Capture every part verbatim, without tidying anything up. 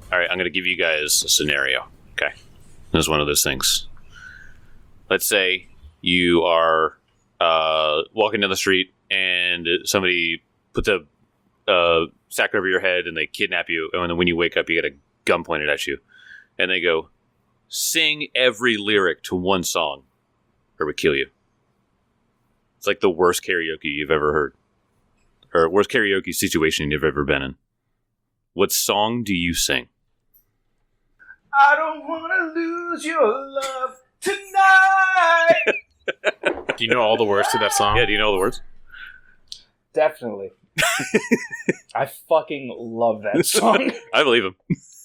All right, I'm going to give you guys a scenario. Okay. This is one of those things. Let's say you are uh, walking down the street and somebody puts a uh, sack over your head and they kidnap you. And then when you wake up, you get a gun pointed at you. And they go, sing every lyric to one song or we kill you. It's like the worst karaoke you've ever heard. Or worst karaoke situation you've ever been in. What song do you sing? I don't want to lose your love tonight. Do you know all the words to that song? Yeah, do you know all the words? Definitely. I fucking love that song. I believe him.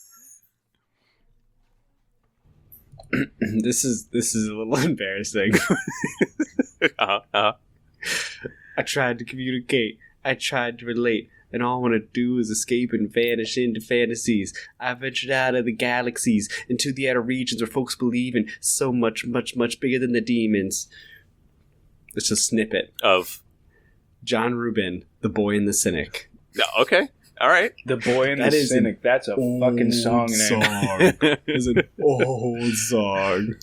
This is this is a little embarrassing. uh-huh, uh-huh. I tried to communicate. I tried to relate. And all I want to do is escape and vanish into fantasies. I ventured out of the galaxies, into the outer regions where folks believe in so much, much, much bigger than the demons. It's a snippet Of? John Rubin, The Boy and the Cynic. No, okay. All right. The Boy and That the is an Cynic. That's a fucking song name. Song. It's an old song.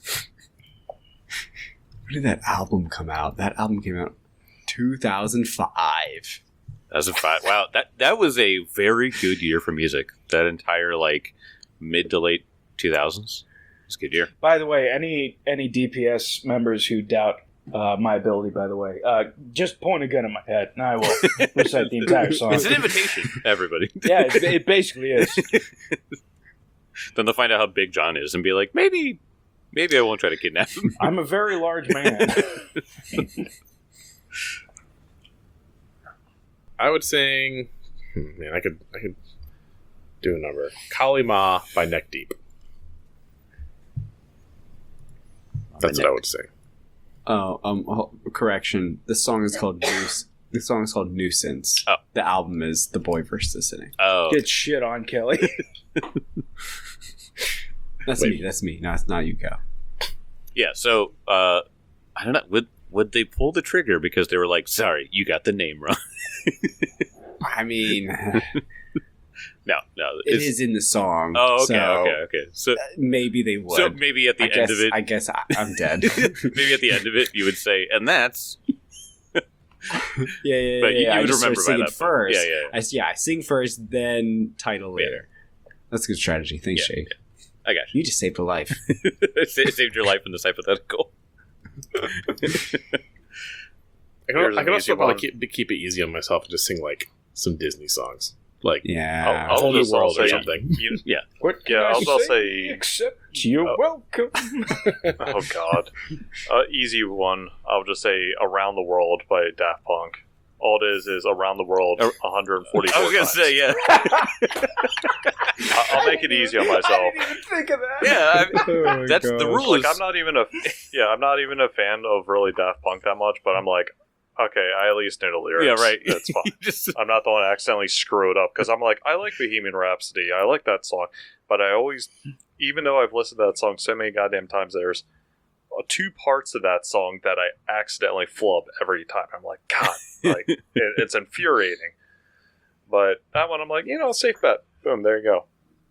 When did that album come out? That album came out two thousand five. That was a five. Wow, that that was a very good year for music. That entire like mid to late two thousands. It's a good year. By the way, any any D P S members who doubt uh, my ability, by the way, uh, just point a gun at my head, and I will recite the entire song. It's an invitation, everybody. Yeah, it, it basically is. Then they'll find out how big John is and be like, maybe, maybe I won't try to kidnap him. I'm a very large man. I would sing. Hmm, man, I could I could do a number. Kali Ma by Neck Deep. That's what I would sing. Oh, um, oh, correction. The song is called Nuisance. The song is called Nuisance. Oh. The album is The Boy versus the Cynic. Oh, Get shit on, Kelly. That's Wait. me. That's me. No, it's not you, go. yeah. So uh, I don't know. Would would they pull the trigger because they were like, sorry, you got the name wrong? I mean, No, no. it it's- is in the song. Oh, okay, so okay, okay. So, maybe they would. so maybe at the I end guess, of it, I guess I, I'm dead. maybe at the end of it, you would say, and that's. yeah, yeah, But you- yeah. you I would just remember start by singing that point. first. Yeah, yeah, yeah. I, s- yeah, I sing first, then title Yeah. later. That's a good strategy. Thanks, Yeah, Jake. I got you. You just saved a life. it sa- it saved your life in this hypothetical. I can, Here's I an can easy also probably one. keep, keep it easy on myself and just sing like some Disney songs, like Yeah. I'll- I'll Whole New just- I'll World or say- something. You, yeah. What can Yeah, I I'll- I'll say say- except you're Oh. welcome. Oh God, uh, easy one. I'll just say "Around the World" by Daft Punk. All it is is "Around the World" Oh. one hundred forty-four I was gonna times. say yeah. I- I'll make it easy on myself. I didn't even think of that. Yeah, I, Oh my that's the gosh. rule. Like is- I'm not even a yeah, I'm not even a fan of really Daft Punk that much, but I'm like, okay, I at least know the lyrics. Yeah, right. That's fine. You just I'm not the one to accidentally screw it up because I'm like, I like Bohemian Rhapsody, I like that song, but I always, even though I've listened to that song so many goddamn times, there's uh, two parts of that song that I accidentally flub every time. I'm like, God, like it, it's infuriating. But that one, I'm like, you know, safe bet. Boom, there you go.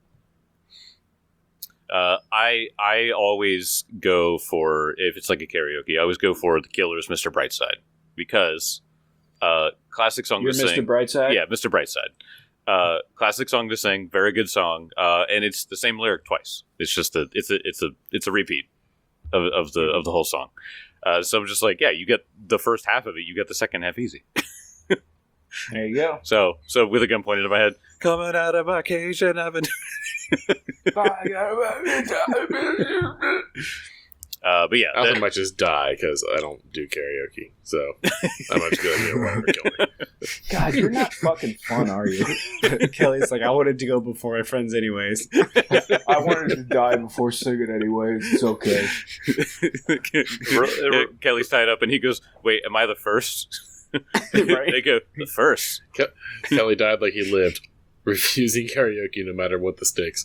Uh, I I always go for, if it's like a karaoke, I always go for The Killers, Mister Brightside, because uh, classic song You're to Mister sing. Brightside? Yeah, Mister Brightside. Uh, classic song to sing, very good song, uh, and it's the same lyric twice. It's just a it's a it's a it's a repeat of, of the of the whole song. Uh, so I'm just like, yeah, you get the first half of it, you get the second half easy. There you go. So so with a gun pointed at my head, coming out of my cage and I've been. Uh, but yeah, I also that- might just die because I don't do karaoke, so I might just go ahead and whatever kill me. God, you're not fucking fun, are you? Kelly's like, I wanted to go before my friends, anyways. I wanted to die before singing anyways. It's okay. Re- Kelly's tied up and he goes, wait, am I the first? Right. They go, the first? Ke- Kelly died like he lived, refusing karaoke no matter what the stakes.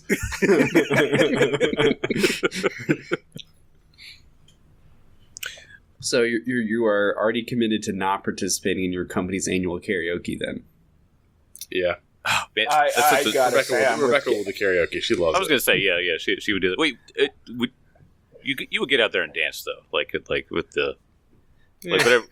So you you you are already committed to not participating in your company's annual karaoke then? Yeah, Oh, man, I- that's I such a- got- Gotta Rebecca, say, I'm will, with Rebecca will do karaoke. She loves I was it. gonna say, yeah, yeah, she she would do that. Wait, it, would you you would get out there and dance though, like like with the like whatever.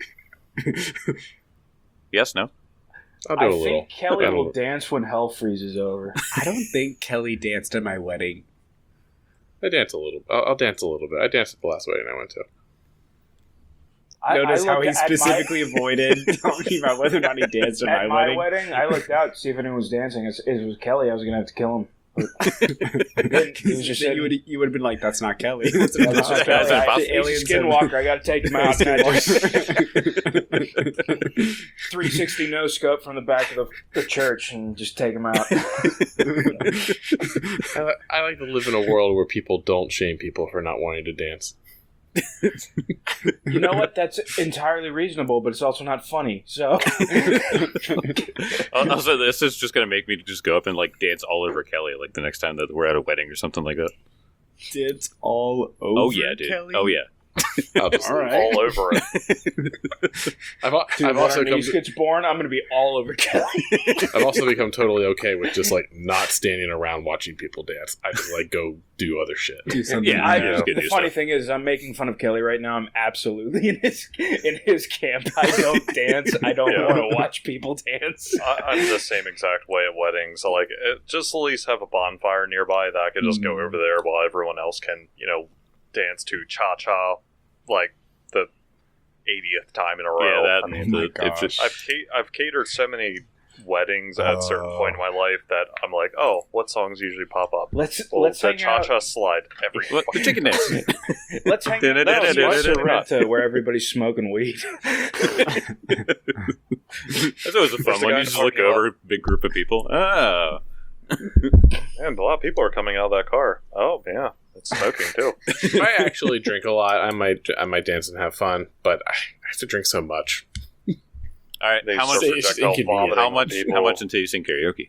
Yes, no. I'll do I a little. think Kelly I'll do a will little. dance when hell freezes over. I don't think Kelly danced at my wedding. I dance a little. I'll, I'll dance a little bit. I danced at the last wedding I went to. I, Notice I how looked he at my- specifically avoided talking about whether or not he danced at, At my, my wedding. wedding, I looked out to see if anyone was dancing. It it was Kelly. I was gonna have to kill him. He was just Then sitting- you would you would have been like, "That's not Kelly." That's Yeah, that's not not Kelly. Kelly. I- That's He's a aliens skinwalker. I got to take him out. And I just Skinwalker. three sixty no scope from the back of the, the church and just take him out. I, li- I like to live in a world where people don't shame people for not wanting to dance. You know what? That's entirely reasonable, but it's also not funny. So Also, this is just gonna make me just go up and like dance all over Kelly, like the next time that we're at a wedding or something like that. Dance all over. Oh yeah, dude. Kelly? Oh yeah. I'll just All right. all over it. I've, al- Dude, I've when also our come niece to, gets born, I'm going to be all over Kelly. I've also become totally okay with just like not standing around watching people dance. I just like go do other shit. Do something. Yeah, I, yeah, it's good the to do funny stuff. thing is, I'm making fun of Kelly right now. I'm absolutely in his in his camp. I don't dance. I don't Yeah. want to watch people dance. I, I'm the same exact way at weddings. So like, it, just at least have a bonfire nearby that I could just go Mm. over there while everyone else can, you know, dance to cha cha, like the eightieth time in a row. Yeah, that. I mean, my the- if gosh. it- I've ca- I've catered so many weddings at a certain point in my life that I'm like, oh, what songs usually pop up? Let's Well, let's the hang cha out. cha slide every. What? The chicken dance. Let's hang out. Da-da-da-da-da-da-da. Let's Sorrento, where everybody's smoking weed. That's always a fun There's the one. guy You just look parking lot. over, big group of people. Oh. And a lot of people are coming out of that car. Oh yeah, it's smoking too. If I actually drink a lot, I might I might dance and have fun, but I have to drink so much. All right. They How much? start It's projectile inconvenient. vomiting How on much? people. How much until you sing karaoke?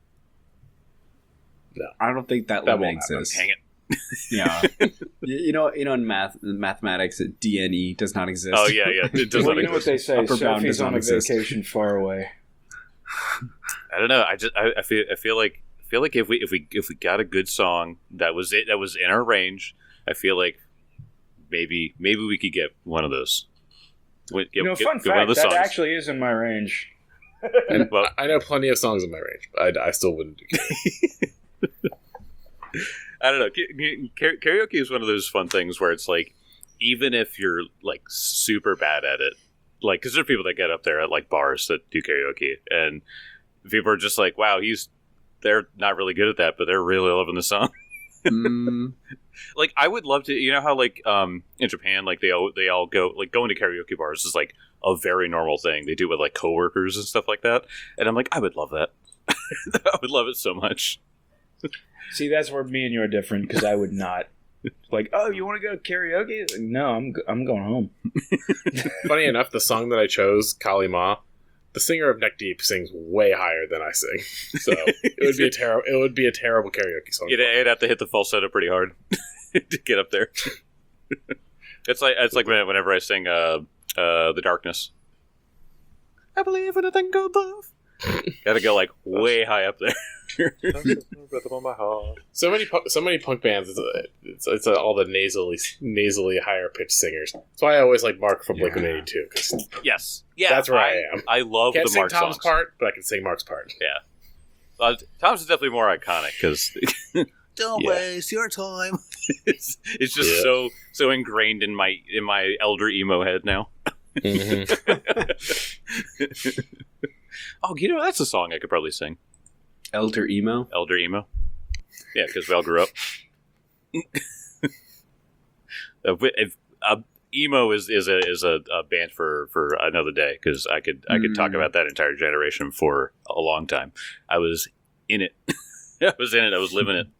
I don't think that, That limit won't happen. exists. Hang it. Yeah. you, you know, you know, in math, in mathematics, D N E does not exist. Oh yeah, yeah. It does Well, not you know what exist. they say? Upper bound Sophie's does not on a exist. vacation far away. I don't know. I just I, I feel I feel like I feel like if we if we if we got a good song that was it that was in our range, I feel like maybe maybe we could get one of those. Get, You know, get- fun get one of fact, the that songs. actually is in my range. And Well- I know plenty of songs in my range, but I, I still wouldn't do karaoke. I don't know. Ka- ka- Karaoke is one of those fun things where it's like, even if you're like super bad at it, like, because there are people that get up there at like bars that do karaoke, and people are just like, wow, he's, they're not really good at that, but they're really loving the song. Mm, Like, I would love to, you know how like um in Japan, like they all they all go like going to karaoke bars is like a very normal thing. They do it with like coworkers and stuff like that, and I'm like, I would love that. I would love it so much. See, that's where me and you are different because I would not. Like, oh, you want to go karaoke? Like, no, I'm go- I'm going home. Funny enough, the song that I chose, Kali Ma, the singer of Neck Deep sings way higher than I sing, so it would be a terrible. It would be a terrible karaoke song. You'd, you'd have to hit the falsetto pretty hard to get up there. It's like it's like when- whenever I sing uh, uh, "The Darkness." I believe in a thing called love. Got to go like way high up there. Rhythm on my heart. So many, pu- so many punk bands. It's, it's, it's all the nasally, nasally higher pitched singers. That's why I always like Mark from Blink One Eighty Two because Yes, yeah, that's where I, I, am. I love Can't the sing Mark Tom's songs. part, but I can sing Mark's part. Uh, Tom's is definitely more iconic because don't Yeah. waste your time. it's, it's just Yeah. so so ingrained in my in my elder emo head now. Oh, you know that's a song I could probably sing. Elder emo. Elder emo. Yeah, because we all grew up. Uh, if, uh, emo is, is a is a, a band for, for another day because I could I could talk Mm. about that entire generation for a long time. I was in it. I was in it. I was living it.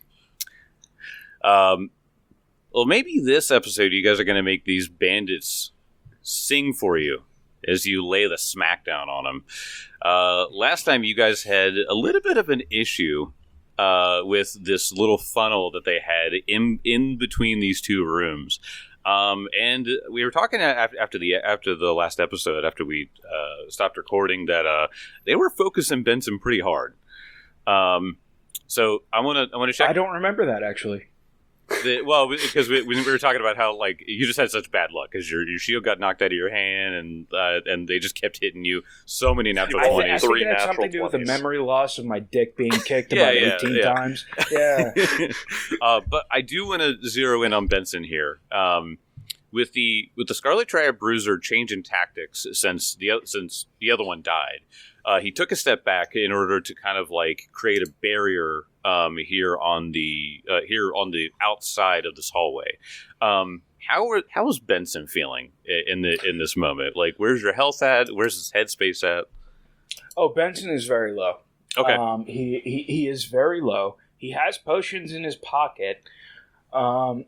Um, well, maybe this episode you guys are going to make these bandits sing for you as you lay the smackdown on them. Uh, last time you guys had a little bit of an issue uh, with this little funnel that they had in in between these two rooms. Um, and we were talking after, after the after the last episode, after we uh, stopped recording, that uh, they were focusing Benson pretty hard. Um, so I want to I want to check. I don't remember that actually. The, well, because we, we were talking about how like you just had such bad luck because your your shield got knocked out of your hand, and uh, and they just kept hitting you so many natural I, th- I twenties. think Three it had natural something to do with the twenties. memory loss of my dick being kicked Yeah, about yeah, eighteen yeah. times. Yeah. uh, but I do want to zero in on Benson here. Um, with the with the Scarlet Triad Bruiser changing tactics since the o- since the other one died, uh, he took a step back in order to kind of like create a barrier um, here on the uh, here on the outside of this hallway. Um, how are, how is Benson feeling i- in the in this moment? Like, where's your health at? Where's his headspace at? Oh, Benson is very low. Okay. Um, he, he he is very low. He has potions in his pocket. Um,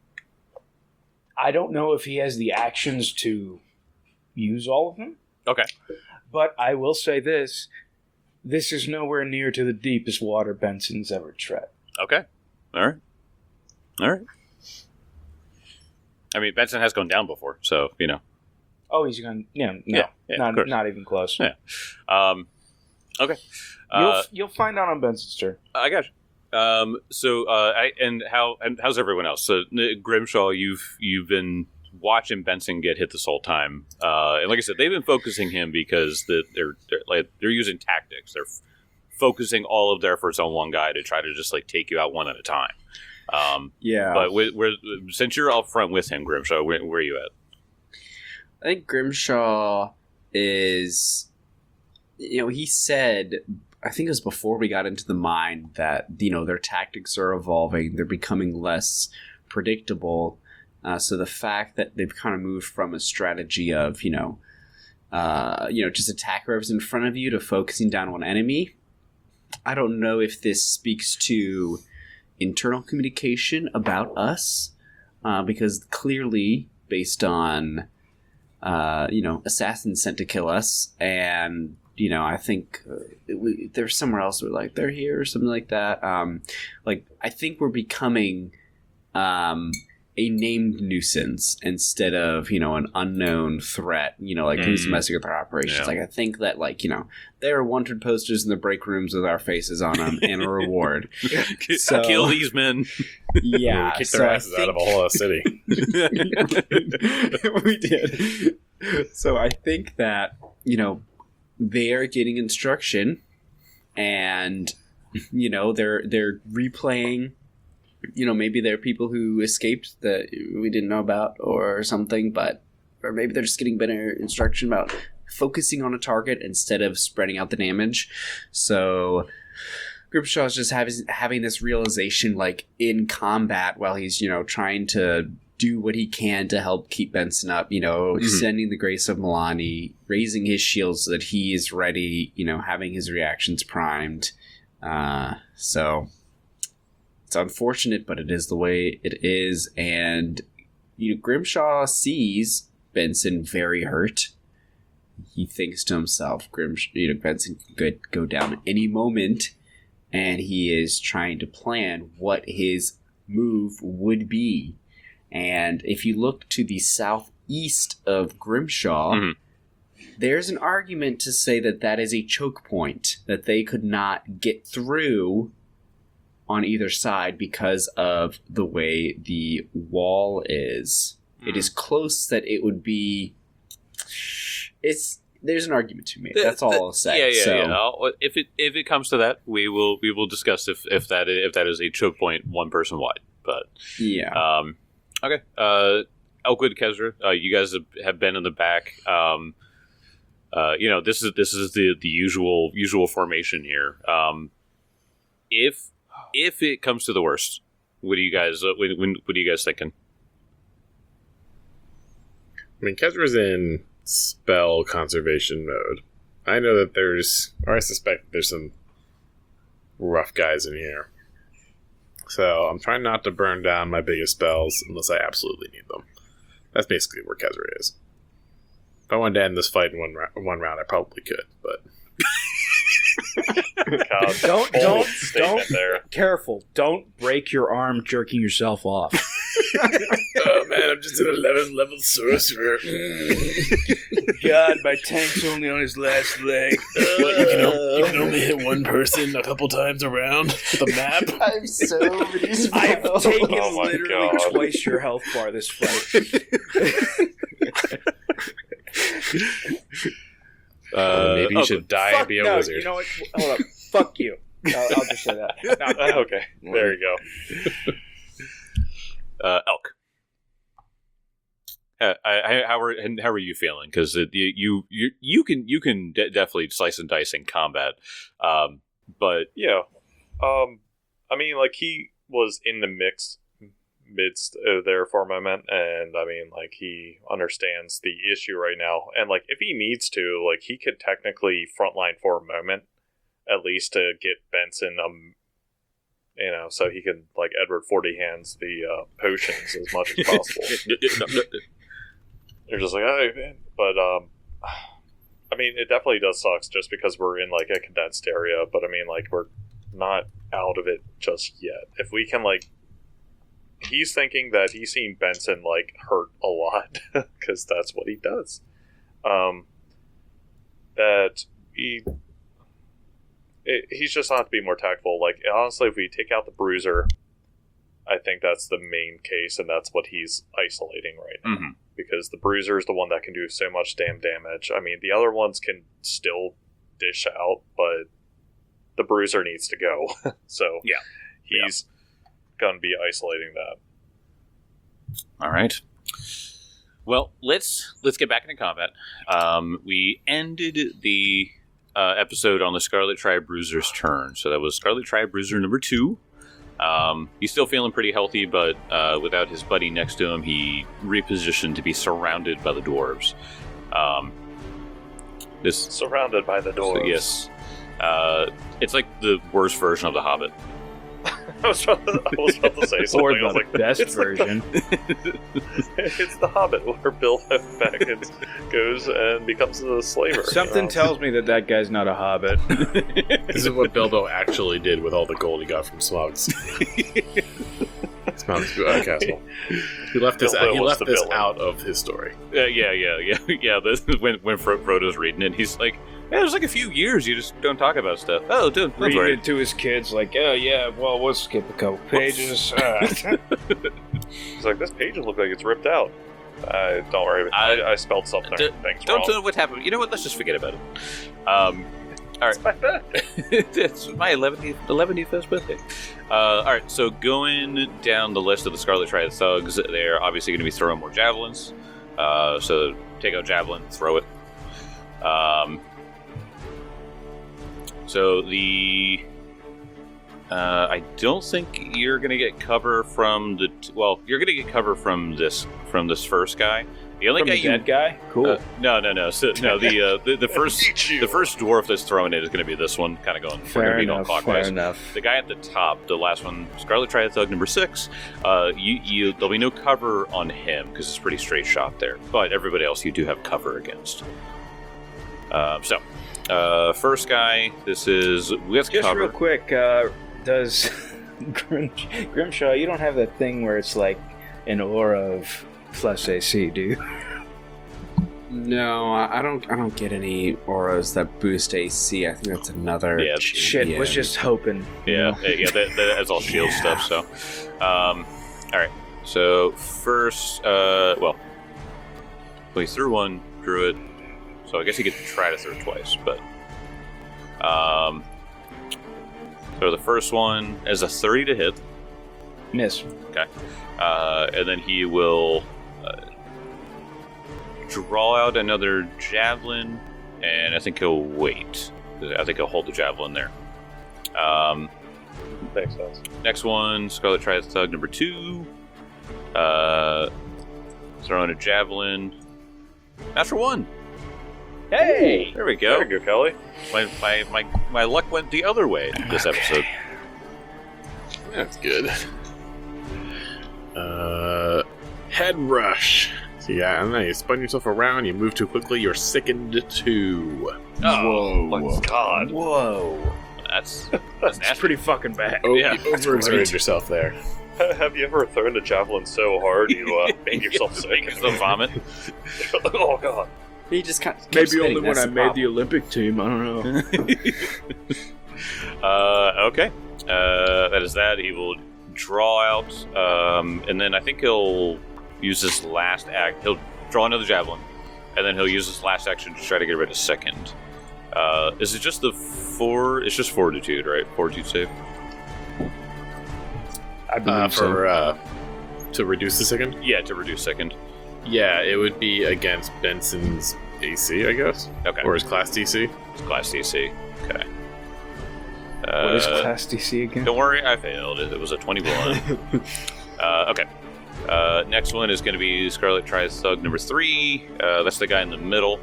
I don't know if he has the actions to use all of them. Okay. But I will say this: this is nowhere near to the deepest water Benson's ever tread. Okay. All right. All right. I mean, Benson has gone down before, so you know. Oh, he's going. Yeah, no, Yeah, yeah, of not course. not even close. Yeah. Um, okay. You'll Uh, you'll find out on Benson's turn. I got you. Um, so, uh, I, and how and how's everyone else? So, N- Grimshaw, you've you've been watching Benson get hit this whole time, uh, and like I said, they've been focusing him because the, they're they're like they're using tactics. They're f- focusing all of their efforts on one guy to try to just like take you out one at a time. Um, Yeah. but with, where, since you're up front with him, Grimshaw, where, where are you at? I think Grimshaw is, you know, he said, I think it was before we got into the mine, that, you know, their tactics are evolving. They're becoming less predictable. Uh, so the fact that they've kind of moved from a strategy of, you know, uh, you know, just attack whoever's in front of you to focusing down on enemy. I don't know if this speaks to internal communication about us, uh, because clearly, based on uh, you know, assassins sent to kill us, and you know, I think uh, it, we, there's somewhere else where like they're here or something like that. Um, like I think we're becoming um, a named nuisance instead of, you know, an unknown threat. You know, like who's Mm. messing with our operations. Yeah. Like I think that, like, you know, there are wanted posters in the break rooms with our faces on them and a reward. So- Kill these men. Yeah, we kicked so their I asses out of a whole other city. we did. So I think that, you know, they're getting instruction, and you know, they're they're replaying. You know, maybe there are people who escaped that we didn't know about or something, but or maybe they're just getting better instruction about focusing on a target instead of spreading out the damage. So Grimshaw's just having having this realization, like in combat, while he's, you know, trying to do what he can to help keep Benson up, you know, Mhm. sending the grace of Milani, raising his shield so that he is ready, you know, having his reactions primed. Uh, so it's unfortunate, but it is the way it is. And, you know, Grimshaw sees Benson very hurt. He thinks to himself, Grimshaw, you know, Benson could go down at any moment, and he is trying to plan what his move would be. And if you look to the southeast of Grimshaw, Mhm. there's an argument to say that that is a choke point, that they could not get through on either side because of the way the wall is. It is close that it would be... It's there's an argument to be made. That's all I'll say. Yeah, yeah, so, yeah. I'll, if it if it comes to that, we will we will discuss if, if that if that is a choke point one person wide. But yeah. um, okay, uh, Elkwood, Kezra, uh, you guys have, have been in the back. Um, uh, you know, this is this is the, the usual usual formation here. Um, if if it comes to the worst, what do you guys uh, when, when, what are you guys thinking? I mean, Kezra's in spell conservation mode. I know that there's, or I suspect there's some rough guys in here. So I'm trying not to burn down my biggest spells unless I absolutely need them. That's basically where Kezra is. If I wanted to end this fight in one, ra- one round, I probably could, but... God, Don't- bold don't- statement don't- there. Careful! Don't break your arm jerking yourself off. Oh, man, man, I'm just an eleventh level sorcerer. God, my tank's only on his last leg. What, you, can o- you can only hit one person a couple times around with a map? I have so many spells. I've taken Oh my literally God. twice your health bar this fight. Uh, Maybe you oh, should die Fuck and be a no, wizard. You know what? Hold up. Fuck you. I'll, I'll just say that. No, no. okay, there you go. uh, Elk. Uh, I, I, how are and how are you feeling? Because you, you you you can you can de- definitely slice and dice in combat, um, but Yeah. Um, I mean, like, he was in the mix midst uh, there for a moment, and I mean, like, he understands the issue right now, and, like, if he needs to, like, he could technically frontline for a moment, at least to get Benson, um, you know, so he can, like, Edward Forty Hands the uh, potions as much as possible. You're just like, oh, man. But, um, I mean, it definitely does suck just because we're in, like, a condensed area, but I mean, like, we're not out of it just yet. If we can, like, he's thinking that he's seen Benson, like, hurt a lot, because that's what he does. Um, that he, it, he's just not to be more tactful. Like, honestly, if we take out the bruiser, I think that's the main case, and that's what he's isolating right now. Mhm. Because the bruiser is the one that can do so much damn damage. I mean, the other ones can still dish out, but the bruiser needs to go. So Yeah. he's going to be isolating that. all right. Well, let's let's get back into combat. Um, we ended the uh, episode on the Scarlet Tribe Bruiser's turn, so that was Scarlet Tribe Bruiser number two. Um, he's still feeling pretty healthy, but uh, without his buddy next to him, he repositioned to be surrounded by the dwarves. Um, this, Surrounded by the doors. so yes, uh, it's like the worst version of The Hobbit. I was about to, I was about to say something. Or I was the like, best it's like the- version. it's the Hobbit where Bill Baggins goes and becomes a slaver. Something you know? tells me that that guy's not a hobbit. This is what Bilbo actually did with all the gold he got from Smugs. Smugs uh, Castle. He left this. Bilbo Out, he was left the this villain. out of his story. Uh, yeah, yeah, yeah, yeah. This, when when Fro- Frodo's reading it, he's like, "Yeah, there's like a few years you just don't talk about stuff." Oh, don't, don't Reading worry. it to his kids, like, oh yeah, well, we'll skip a couple pages. Uh, He's like, this page looks like it's ripped out. Uh, don't worry. I, I- I spelled something. D- Thanks, Don't wrong. know what happened. You know what? Let's just forget about it. Um, all right. It's my eleventh eleventh birthday. Uh, all right. So going down the list of the Scarlet Triad thugs, they're obviously going to be throwing more javelins. Uh, so take out javelin, throw it. Um, so the uh, I don't think you're going to get cover from the t- well. You're going to get cover from this from this first guy. The only from guy the you dead guy? Cool. uh, no, no, no. So, no, the, uh, the the first Eat you. the first dwarf that's throwing it is going to be this one, kind of going. we're fair gonna be going enough, fair clockwise. enough. The guy at the top, the last one, Scarlet Triad Thug number six. Uh, you, you there'll be no cover on him because it's a pretty straight shot there. But everybody else, you do have cover against. Um, so, uh, first guy, this is we have Just cover. real quick, uh, does Grim- Grimshaw, you don't have that thing where it's like an aura of plus A C, do you? No, I I don't. I don't get any auras that boost A C. I think that's another. Yeah, Shit, champion. was just hoping. you Yeah, know? yeah, yeah, that, that- that's all shield Yeah. stuff. So, um, all right. So first, uh, well, we threw one, drew it. So I guess you get to try to throw it twice, but um, so the first one is a thirty to hit, Miss. uh, and then he will uh, draw out another javelin, and I think he'll wait. I think he'll hold the javelin there. Um, Makes sense. Next one, Scarlet Triad Thug number two. Uh, throwing a javelin. Natural one. Hey! There we go. There you go, Kelly. My, my, my, my luck went the other way this episode. That's good. Uh, head rush. So yeah, I don't know. You spun yourself around. You move too quickly. You're sickened too. Oh, My God. Whoa. that's That's nasty. pretty fucking bad. Oh, Yeah, you that's overexerted great. yourself there. Have you ever thrown a javelin so hard you uh, made yourself sick? Make yourself vomit. Oh god. He just kind of Maybe only when I made the Olympic team. I don't know. uh, okay. Uh, that is that. He will draw out, um, and then I think he'll use his last act. He'll draw another javelin, and then he'll use his last action to try to get rid of second. Uh, is it just the four? It's just fortitude, right? Fortitude save. I believe Uh, so. for uh, to reduce the second. Yeah, to reduce second. Yeah, it would be against Benson's A C, I guess, Okay. or his class D C. It's class D C. Okay. What is Uh, Class D C again? Don't worry, I failed. It was a twenty-one. uh, okay. Uh, next one is going to be Scarlet Tries Thug number three. Uh, that's the guy in the middle.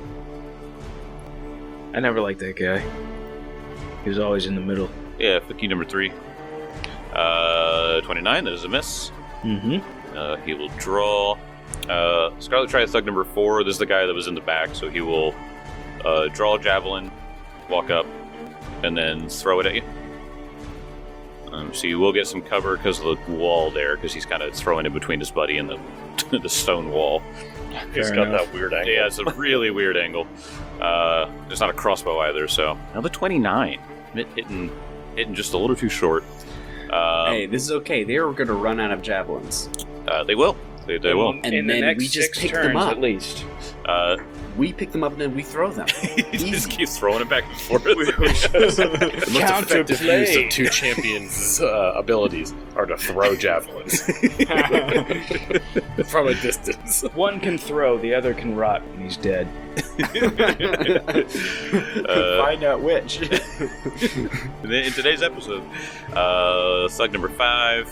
I never liked that guy. He was always in the middle. Yeah, Fiki number three. Uh, twenty-nine, that is a miss. Mm-hmm. Uh, he will draw. Uh, Scarlet Tries Thug number four. This is the guy that was in the back, so he will uh, draw a javelin, walk up, and then throw it at you. Um, so you will get some cover because of the wall there, because he's kind of throwing it between his buddy and the the stone wall. He's Fair got enough. that weird angle. Yeah, it's a really weird angle. Uh, there's not a crossbow either, so another twenty-nine, Hit- hitting hitting just a little too short. Um, Hey, this is okay. They're going to run out of javelins. uh, they will. They, they will. And in then the next we just six pick turns, them up. at least. Uh, We pick them up and then we throw them. he just keeps throwing it back and forth. The most effective use Counterplay. of two champions' uh, abilities are to throw javelins from a distance. One can throw, the other can rot when he's dead. Uh, Find out which. in today's episode, uh, Thug number five,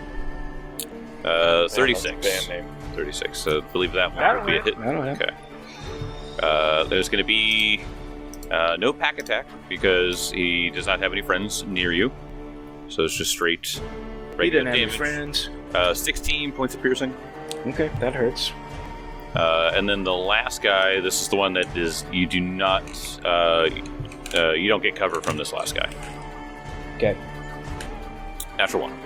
uh, thirty-six. Band name. thirty-six. So I believe that one That'll would be a hit. hit. That'll hit. Okay. Uh, there's going to be uh, no pack attack because he does not have any friends near you. So it's just straight He regular didn't have any damage. friends. Uh, sixteen points of piercing. Okay, that hurts. Uh, and then the last guy, this is the one that is you do not uh, uh, you don't get cover from this last guy. Okay. Natural one.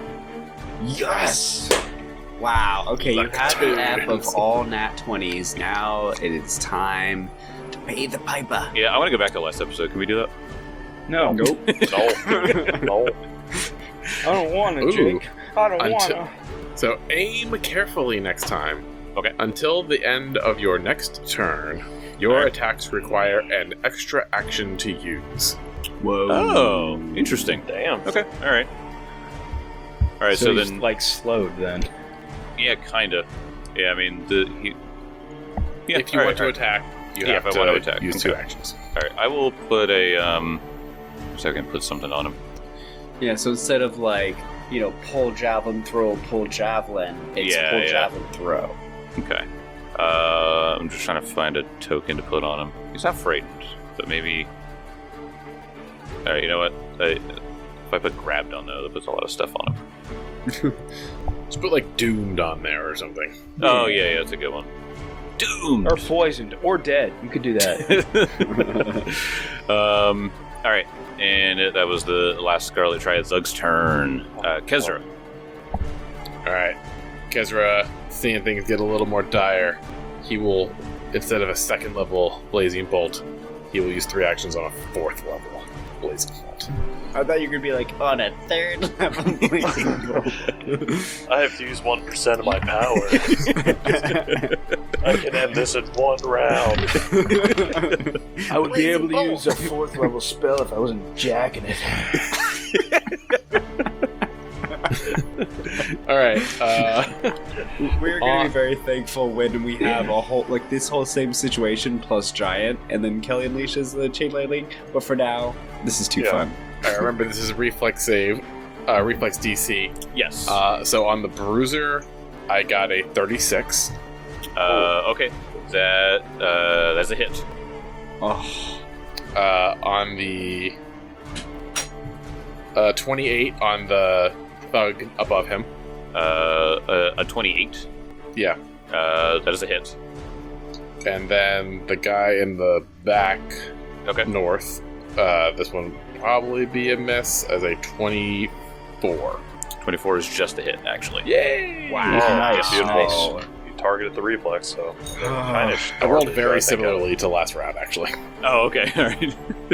Yes! Wow. Okay, you Luck had the turns. app of all nat twenties. Now it is time to pay the piper. Yeah, I want to go back to the last episode. Can we do that? No. Nope. No. No. I don't want to, Ooh. Jake. I don't want Until- to. So aim carefully next time. Okay. Until the end of your next turn, your Alright. attacks require an extra action to use. Whoa. Oh, interesting. Damn. Okay, all right. All right, so, so he's, then, like, slowed then. yeah, kind of. Yeah, I mean, the he. Yeah, if you all want right, to all right. attack, you Yeah, have if I to want to attack, use okay. two actions. All right, I will put a um. So I can put something on him. Yeah, so instead of like, you know, pull javelin, throw, pull javelin, it's Yeah, pull yeah. javelin, throw. Okay. Uh, I'm just trying to find a token to put on him. He's not frightened, but maybe. All right, you know what? I, if I put grabbed on though, that puts a lot of stuff on him. Just put like doomed on there or something. Oh yeah, yeah, that's a good one. Doomed. Or poisoned. Or dead. You could do that. um. All right, and it, that was the last Scarlet Triad Zug's turn. Uh, Kezra. All right, Kezra, seeing things get a little more dire, he will, instead of a second level blazing bolt, he will use three actions on a fourth level blazing bolt. I thought you were gonna be like on a third level. I have to use one percent of my power. I can end this in one round. I would be able to use a fourth level spell if I wasn't jacking it. All right, uh, We're gonna Uh, be very thankful when we have a whole like this whole same situation plus giant, and then Kelly unleashes the chain lightning. But for now, this is too Yeah. fun. I remember this is a reflex save, uh, reflex D C. Yes. Uh, so on the bruiser, I got a thirty-six. Uh, okay. That uh, that's a hit. Oh, Uh, on the uh, twenty-eight on the thug above him. Uh, a, a twenty-eight. Yeah. Uh, that is a hit. And then the guy in the back Okay. north, uh, this one will probably be a miss as a twenty-four. twenty-four is just a hit, actually. Yay! Oh, Nice, beautiful. nice. You targeted the reflex, so kind of. I rolled very similarly to last round, actually. Oh, okay. All right.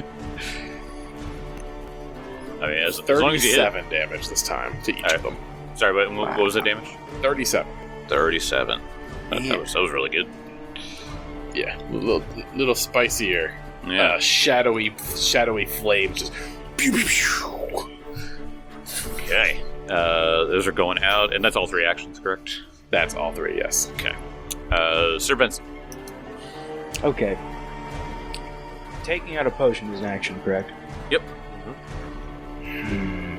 I mean, as, as long as you hit. thirty-seven damage this time to each All right. of them. Sorry, but what, what was the damage? thirty-seven. thirty-seven. That, Yeah. that, was, that was really good. Yeah, a little, little spicier. Yeah. Uh, shadowy, shadowy flames just. Pew, pew, pew. Okay. Uh, those are going out, and that's all three actions, correct? That's all three, yes. Okay. Uh, Sir Benson. Okay. Taking out a potion is an action, correct? Yep. Hmm.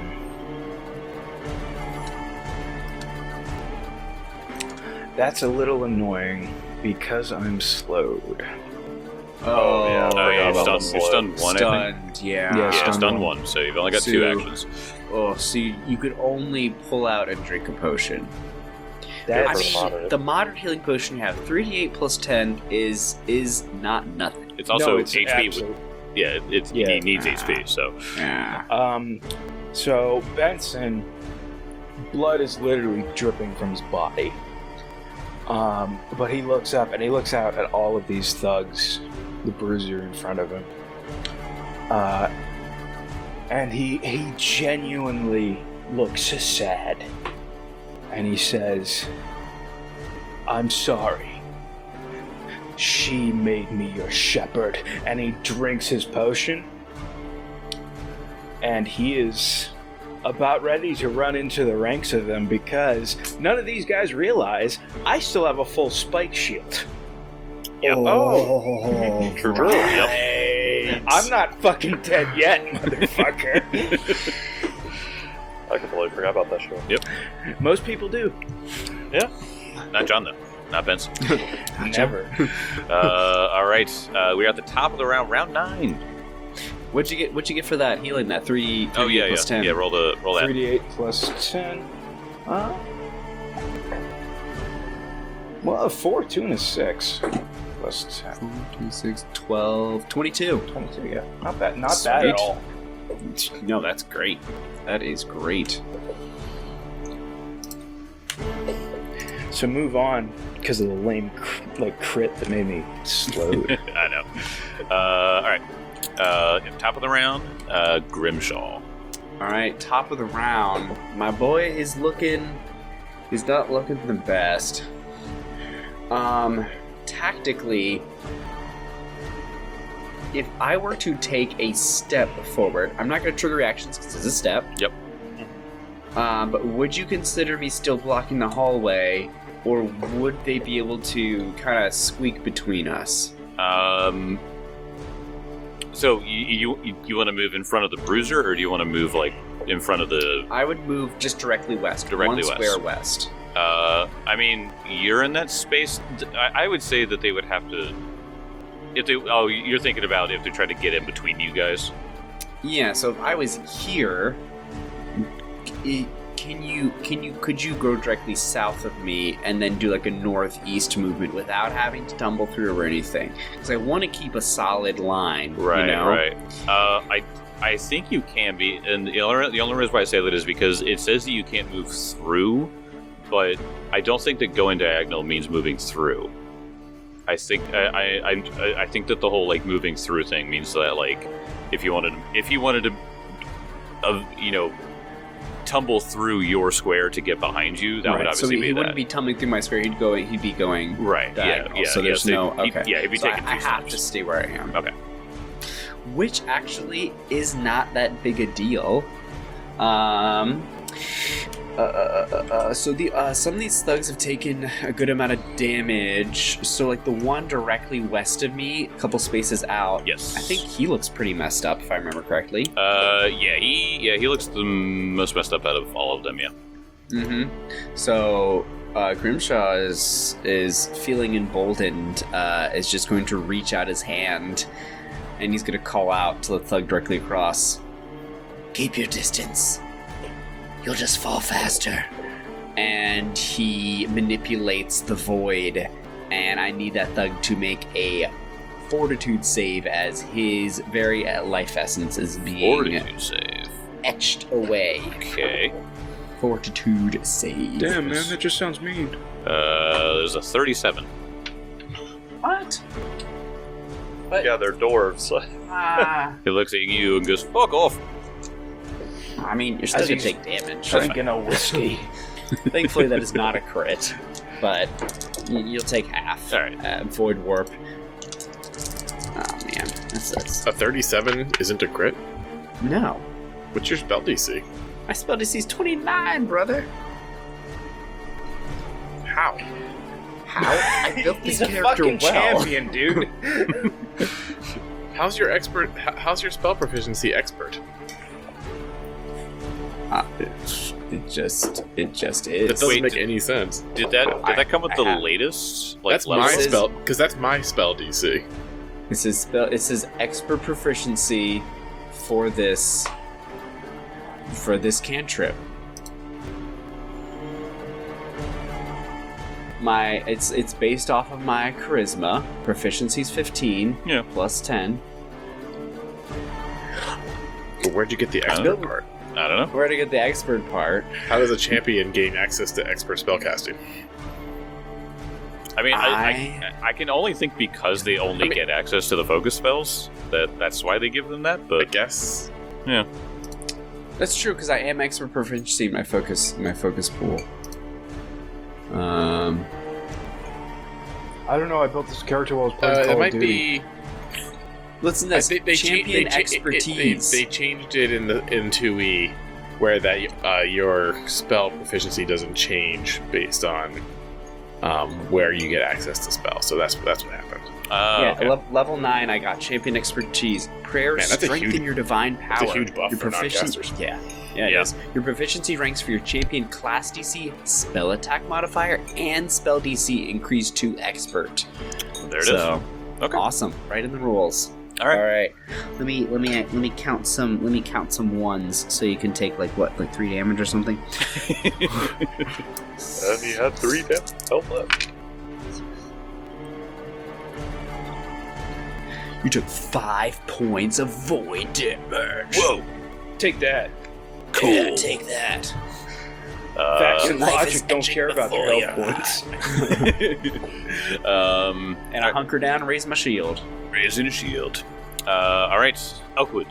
That's a little annoying because I'm slowed. Oh, yeah. Oh, yeah, you're about stunned, the you're stunned one, I think. Stunned, yeah. Yeah, Yeah, stunned stunned one. one, so you've only got two Two. actions. Oh, so you, you could only pull out and drink a potion. That's I for mean, the moderate. the moderate healing potion you have three d eight plus ten is is not nothing. It's also no, it's H P. absolute- With, yeah, it's, Yeah. he needs H P, so. Yeah. Um, so Benson, blood is literally dripping from his body. Um, but he looks up and he looks out at all of these thugs, the bruiser in front of him. Uh, and he he genuinely looks sad. And he says, "I'm sorry. She made me your shepherd." And he drinks his potion. And he is about ready to run into the ranks of them because none of these guys realize I still have a full spike shield. Yep. Oh, True, true. Yep. I'm not fucking dead yet, motherfucker. I completely forgot about that show. Most people do. Not John, though. Not Benson. Never. uh, all right. Uh, we're at the top of the round, round nine. What'd you get? What'd you get for that healing? That three. Oh, three yeah, plus yeah. ten. Yeah, roll, the, roll that. three d eight plus ten. Uh, well, a four, two, and a six. Plus ten. Four, two, six, twelve, twenty-two. twenty-two, yeah. Not bad, not bad at Sweet. all. No, that's great. That is great. So move on because of the lame cr- like crit that made me slowed. I know. Uh, all right. Uh, top of the round, uh, Grimshaw. All right, top of the round. My boy is looking. He's not looking the best. Um, tactically, if I were to take a step forward, I'm not going to trigger reactions because it's a step. Yep. Um, but would you consider me still blocking the hallway, or would they be able to kind of squeak between us? Um, so you you, you want to move in front of the bruiser, or do you want to move like in front of the? I would move just directly west, Directly one west. square west. Uh, I mean, you're in that space. I, I would say that they would have to. If they, oh, you're thinking about if they try to get in between you guys. Yeah, so if I was here, i- can you can you could you go directly south of me and then do like a northeast movement without having to tumble through or anything? Because I want to keep a solid line, Right, you know? right. Uh, I I think you can be, and the only the only reason why I say that is because it says that you can't move through, but I don't think that going diagonal means moving through. I think I I, I, I think that the whole like moving through thing means that like if you wanted if you wanted to, uh, you know, tumble through your square to get behind you, that would Right, obviously so he, be he that. wouldn't be tumbling through my square. He'd go. He'd be going right. diagonal. Yeah. Yeah. so yeah, there's so no he'd- okay. Yeah. He'd be So taking I, I two have steps. to stay where I am. Okay. Which actually is not that big a deal. Um, uh, uh, uh, uh, so the uh, some of these thugs have taken a good amount of damage. So like the one directly west of me, a couple spaces out. Yes. I think he looks pretty messed up, if I remember correctly. Uh, yeah, he yeah he looks the most messed up out of all of them. Yeah. Mm-hmm. So uh, Grimshaw is is feeling emboldened. Uh, is just going to reach out his hand, and he's going to call out to the thug directly across. Keep your distance. You'll just fall faster. And he manipulates the void, and I need that thug to make a fortitude save as his very life essence is being Fortitude save. etched away. Okay. Fortitude save. Damn, man, that just sounds mean. Uh, there's a thirty-seven. What? Yeah, they're dwarves. Ah. He looks at you and goes, "Fuck off." I mean, you're still As gonna he's take damage. Drinking a whiskey. Thankfully, that is not a crit, but y- you'll take half. All right. Uh, void warp. Oh man, that's, that's A thirty-seven isn't a crit? no. What's your spell D C? My spell D C is twenty-nine, brother. How? How? I built this He's a character fucking well. champion, dude. How's your expert? h- How's your spell proficiency expert? Uh, it, it just, it just is. That doesn't Wait, make did- any sense. Did that did I- that come with I the have- latest? Like, That's level? my This is- spell, because that's my spell D C. This is spell. It says expert proficiency for this for this cantrip. My it's it's based off of my charisma. Proficiency's fifteen. Yeah. Plus ten. But where'd you get the expert Nope. part? I don't know. Where to get the expert part? How does a champion gain access to expert spellcasting? I mean, I, I, I- I can only think because they only I mean- get access to the focus spells that that's why they give them that. I But guess. That's true because I am expert proficiency in my focus my focus pool. Um. I don't know. I built this character while I was Uh, playing it Call might of Duty. be. Listen to I this. think they cha- champion they cha- it- it- expertise. They, they changed it in the in two E, where that uh, your spell proficiency doesn't change based on um, where you get access to spells. So that's that's what happened. uh, yeah, okay. lev- level nine. I got champion expertise. Prayer Man, that's a strengthen huge- your divine power. That's a huge buff your for proficiency. non-casters. Yeah, yeah, it Yeah. is. Your proficiency ranks for your champion class D C, spell attack modifier, and spell D C increase to expert. there it is. so, Okay. awesome. Right in the rules. All right. All right. Let me let me let me count some. Let me count some ones so you can take like what, like three damage or something. And he had three damage health left. You took five points of void damage. Whoa. Take that. Cool. Yeah, take that. Facts Uh, and life logic is don't etching care about before your your health points. um, And I hunker down and raise my shield. raising a shield. Uh, all right, Elkwood.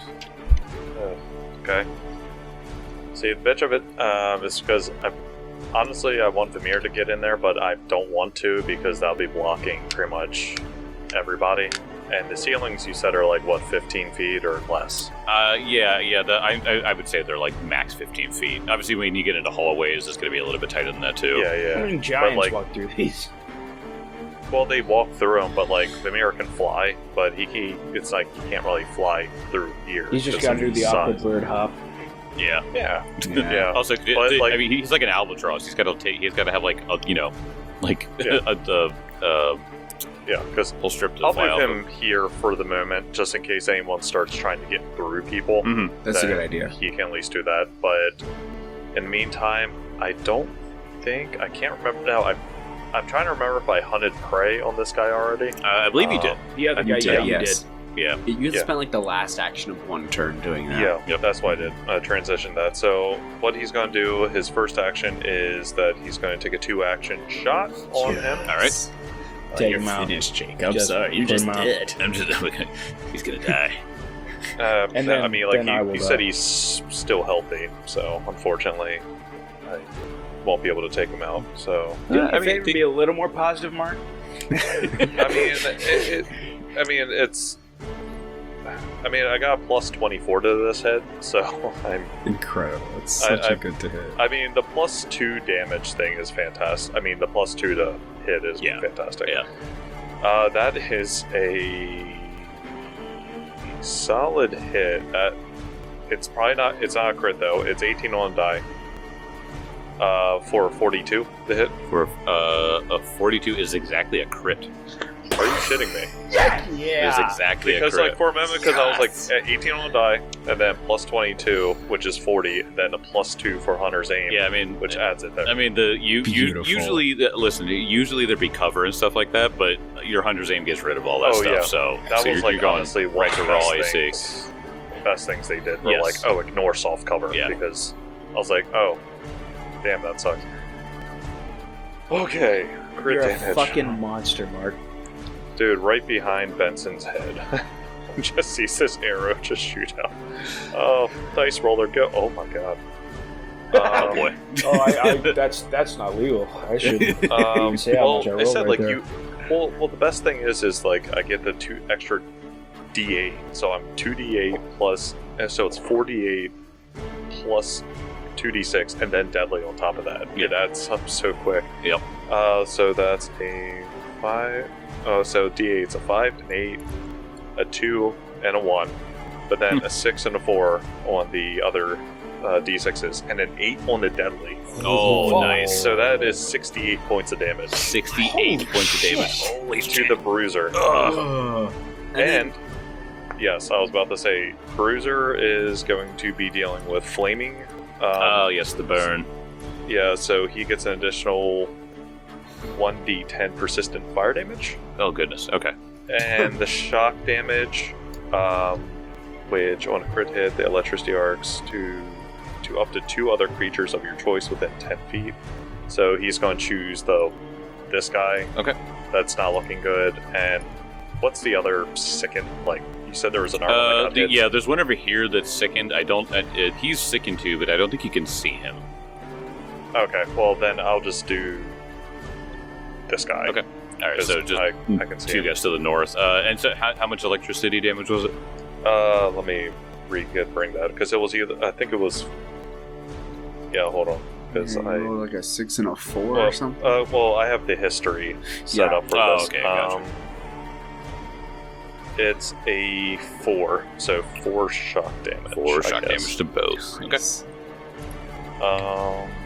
Okay. See, the bitch of it um, is because I honestly I want Vamir to get in there, but I don't want to because that'll be blocking pretty much everybody. And the ceilings you said are like what, fifteen feet or less? Uh, yeah, yeah. The, I, I, I would say they're like max fifteen feet. Obviously, when you get into hallways, it's going to be a little bit tighter than that too. Yeah, How yeah. many giants like- walk through these? Well, they walk through them, but like Vamir can fly, but he, he it's like he can't really fly through here. He's just because got of to do the his awkward size. bird hop. Yeah. Yeah, Yeah. yeah. Also, d- But, d- like- I mean, he's like an albatross. He's got to take. He's got to have like a, you know, like Yeah. a, a, a Yeah, because whole strip to I'll fly leave out him here for the moment, just in case anyone starts trying to get through people. of. Mhm. That's a then good idea. He can at least do that. But in the meantime, I don't think I can't remember now. I I'm trying to remember if I hunted prey on this guy already. Uh, I believe he Uh, did. The other You guy, did, yeah, you yes. did. Yeah. You you Yeah. spent like the last action of one turn doing that. Yeah, Yep. that's why I did uh, transition that. So what he's going to do, his first action is that he's going to take a two action shot on him. All right. Uh, Take you're him out. Finished, Jacob. Just Sorry, you put just him out. did. I'm just. He's gonna die. Uh, And I then- mean, like then I he, will he die. said, he's still healthy, so unfortunately, I won't be able to take him out. So Do me Uh, I a mean, favor, the- be a little more positive, Mark. I mean, it, it, I mean, it's. I mean, I got a plus twenty-four to this hit, so I'm. Incredible. It's I- such a I- good to hit. I mean, the plus two damage thing is fantastic. I mean, the plus two to hit is Yeah. fantastic. Yeah. Uh, that is a solid hit. That it's probably not. It's not a crit though. It's eighteen on the die. Uh, for forty-two, the hit. For uh, a forty-two is exactly a crit. Are you shitting me? It is exactly Because a crit. like for a moment, because I was like at eighteen on the die, and then plus twenty-two, which is forty, then a plus two for Hunter's aim, yeah, I mean, which adds it there. I mean, the you, you Beautiful. usually the, listen. Usually there'd be cover and stuff like that, but your hunter's aim gets rid of all that Oh, stuff. yeah. So that so was you're, like you're going honestly one right of to the raw best A C. things. Best things they did were Yes. like, oh, ignore soft cover Yeah. because I was like, oh, damn, that sucks. Okay, crit You're damage. a fucking monster, Mark. Dude, right behind Benson's head. Just sees this arrow just shoot out. Oh, dice roller, go. Oh my god. Oh Um, boy. Oh, I, I, that's that's not legal. I should. Um, say how well, much I I rolled said right like there. you. Well, well, the best thing is, is like I get the two extra D eight, so I'm two D eight plus, and so it's four D eight plus two D six, and then deadly on top of that. It adds up so quick. Yep. Uh, so that's a five. Oh, so D eight's a five, an eight, a two, and a one, but then a six and a four on the other uh, D sixes, and an eight on the deadly. Oh, nice. So that is sixty-eight points of damage sixty-eight points of damage. Holy to shit. the bruiser. Ugh. And yes, I was about to say, bruiser is going to be dealing with flaming. Um, Oh, yes, the burn. yeah, so he gets an additional one d ten persistent fire damage, Oh, goodness. Okay. and the shock damage, um, which on a crit hit, the electricity arcs to to up to two other creatures of your choice within ten feet. So he's going to choose the this guy. Okay. That's not looking good. And what's the other second? Like you said, there was an armor. Uh, that got the, hit. yeah, there's one over here that's sickened. I don't. Uh, it, he's sickened too, but I don't think you can see him. Okay. Well, then I'll just do this guy. Okay. All right, 'Cause so just I, I can see two him. guys to the north. Uh, and so, how, how much electricity damage was it? Uh, let me re get bring that because it was either. I think it was. Yeah, hold on. Because I. Oh, like a six and a four Well, or something. Uh, well, I have the history set Yeah. up for Oh, this. okay, gotcha. Um, it's a four, so four shock damage. Four I shock guess. damage to both. Okay. Um.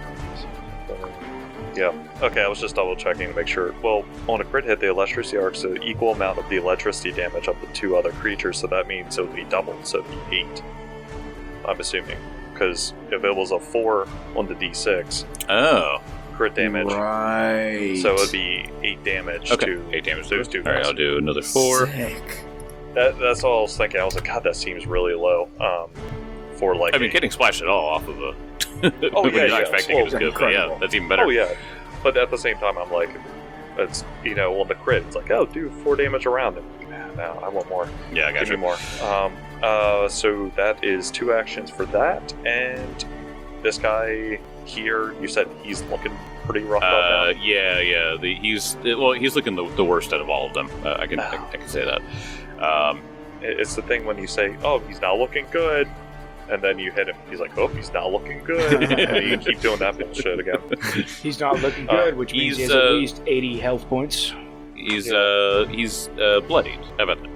Yeah. Okay, I was just double checking to make sure. Well, on a crit hit, the electricity arcs the equal amount of the electricity damage of the two other creatures, so that means it would be doubled, so it'd be eight. I'm assuming. Because if it was a four on the d six, Oh. crit damage, Right. so it'd be eight damage Okay. to Eight damage. those two All right, guys. I'll do another four. Sick. That, that's all I was thinking. I was like, God, that seems really low. Um, for like, I mean, a- getting splashed at all off of a. Oh, when yeah, you're not yeah, expecting well, it is good, but yeah, incredible. that's even better. oh yeah, but at the same time, I'm like, it's you know, on the crit, it's like, oh, do four damage around it. Nah, no, I want more. Yeah, I got Give me you. more. Um, uh, so that is two actions for that, and this guy here, you said he's looking pretty rough Uh, right yeah, yeah. The, he's well, he's looking the, the worst out of all of them. Uh, I can I, can- I can say that. Um, now. It- It's the thing when you say, oh, he's not looking good. And then you hit him. He's like, "Oh, he's not looking good." And you keep doing that bullshit again. He's not looking Uh, good, which means he he's, has at uh, least eighty health points. he's Yeah. uh he's uh bloodied. How about that?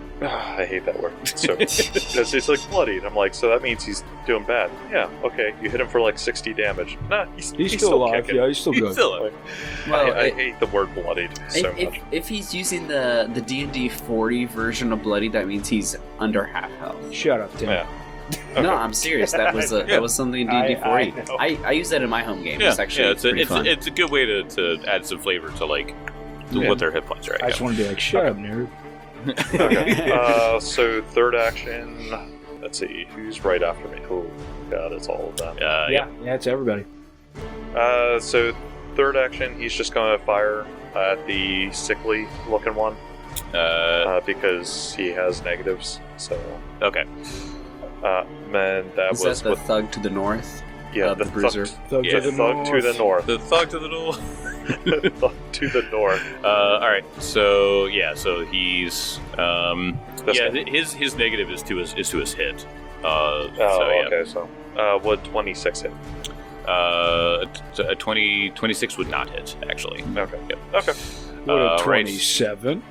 I hate that word. So because it's like bloodied. I'm like, so that means he's doing bad. Yeah, okay. You hit him for like sixty damage. Nah, he's, He's, still, alive. kicking. Yeah, he's still He's good. still alive. Well, I, I it- hate the word bloodied so if, much. if, if he's using the the D and D forty version of Bloody, that means he's under half health. Shut up, Tim. Yeah. No, I'm serious. That was a, Yeah. that was something in D and D I- forty. I know. I, I use that in my home game. Yeah, It's actually yeah. It's a pretty it's, fun. a, it's a good way to, to add some flavor to like to Yeah. what their hit points are. I just want to be like, shut up, nerd. Okay. uh, so third action. Let's see who's right after me. Oh God, it's all of them. Uh, yeah, yeah, it's everybody. Uh, so third action, he's just going to fire at the sickly looking one Uh, uh, because he has negatives. So, okay. uh, man, that Is was that the with thug to the north? yeah uh, the thug- bruiser? Thug Yeah, to the thug north. to the north. The thug to the door. Thug to the north. Uh, all right. So yeah. So he's um. This yeah. guy. th- His his negative is to his is to his hit. Uh. Oh, so yeah. okay. So, uh, what twenty-six hit? Uh. t- A twenty, twenty-six would not hit actually. Okay. Yep. Okay. What a Uh, right. twenty-seven.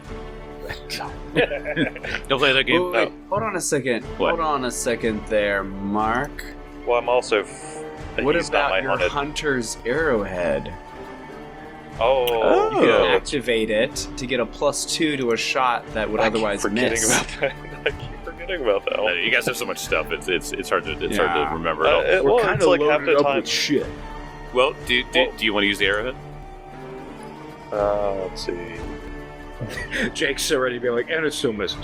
Don't play that game. Wait, wait, hold on a second. What? Hold on a second there, Mark. Well, I'm also. F- What he's not about my your hunted. hunter's arrowhead? Oh, Oh. You can good. activate it to get a plus two to a shot that would I keep otherwise forgetting miss. about that. I keep forgetting about that. Uh, one. You guys have so much stuff. It's it's it's hard to it's hard Yeah. to remember it Uh, all. it- We're well, kind it's of like half loaded the up time. with shit. Well, do do, well- do you want to use the arrowhead? Uh, let's see. Jake's already being like, and it still misses.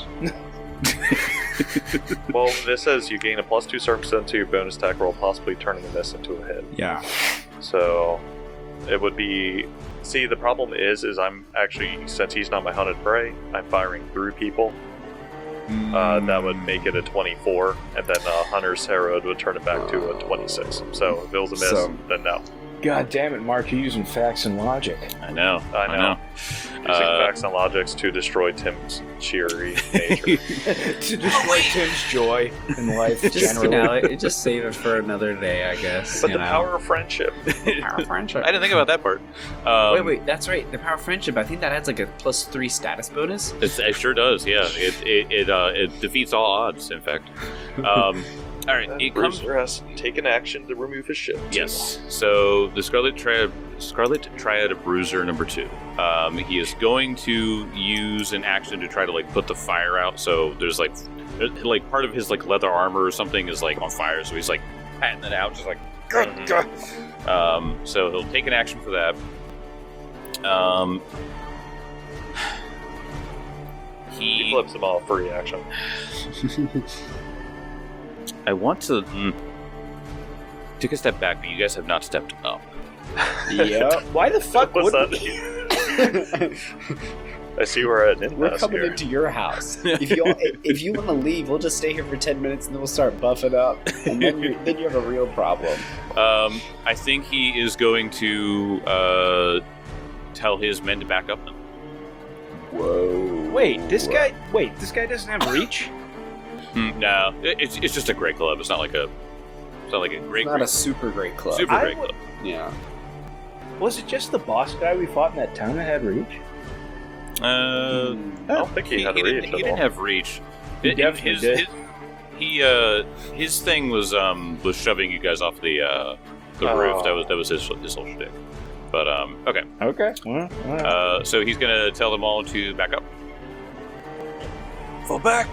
Well, this says you gain a plus two circumstance to your bonus attack roll, possibly turning a miss into a hit. Yeah. So it would be. See, the problem is, is I'm actually, since he's not my hunted prey, I'm firing through people. Uh, that would make it a twenty-four, and then uh, Hunter's Herald would turn it back to a twenty-six. So if it was a miss, So- then no. God damn it, Mark! You're using facts and logic. I know. I know. Using Uh, facts and logics to destroy Tim's cheery nature. To destroy Tim's joy in life Just, you generally. know, it, just save it for another day, I guess. But you the know. power of friendship. Power of friendship. I didn't think about that part. Um, wait, wait, that's right. The power of friendship. I think that adds like a plus three status bonus. It's, it sure does. Yeah, it it it, uh, it defeats all odds. In fact. Um, all right. And It comes. Bruiser has taken action to remove his ship. Yes. So the Scarlet Triad, Scarlet Triad of Bruiser number two. Um, he is going to use an action to try to like put the fire out. So there's like, there's, like part of his like leather armor or something is like on fire. So he's like patting it out, just like. Mhm. Um, so he'll take an action for that. Um, He he. flips him off for reaction. I want to mm, take a step back, but you guys have not stepped up. Yep. Why the fuck What's would that? I see we're at an We're impasse coming here. into your house. If you if you want to leave, we'll just stay here for ten minutes and then we'll start buffing up, and then you then you have a real problem. Um, I think he is going to uh, tell his men to back up. Then. Whoa! Wait, this guy. Wait, this guy doesn't have reach. Mm, no, it, it's it's just a great club. It's not like a it's not like a great, Not great a super great club. super I great would- club. Yeah. Was it just the boss guy we fought in that town that had reach? Uh, I don't think he, had he, reach didn't, at he didn't all. have reach. He It- definitely his, did. his, he uh his thing was um was shoving you guys off the uh the Oh. roof. That was that was his his whole shtick. But um okay. Okay. Well, well. Uh, so he's gonna tell them all to back up. Fall back.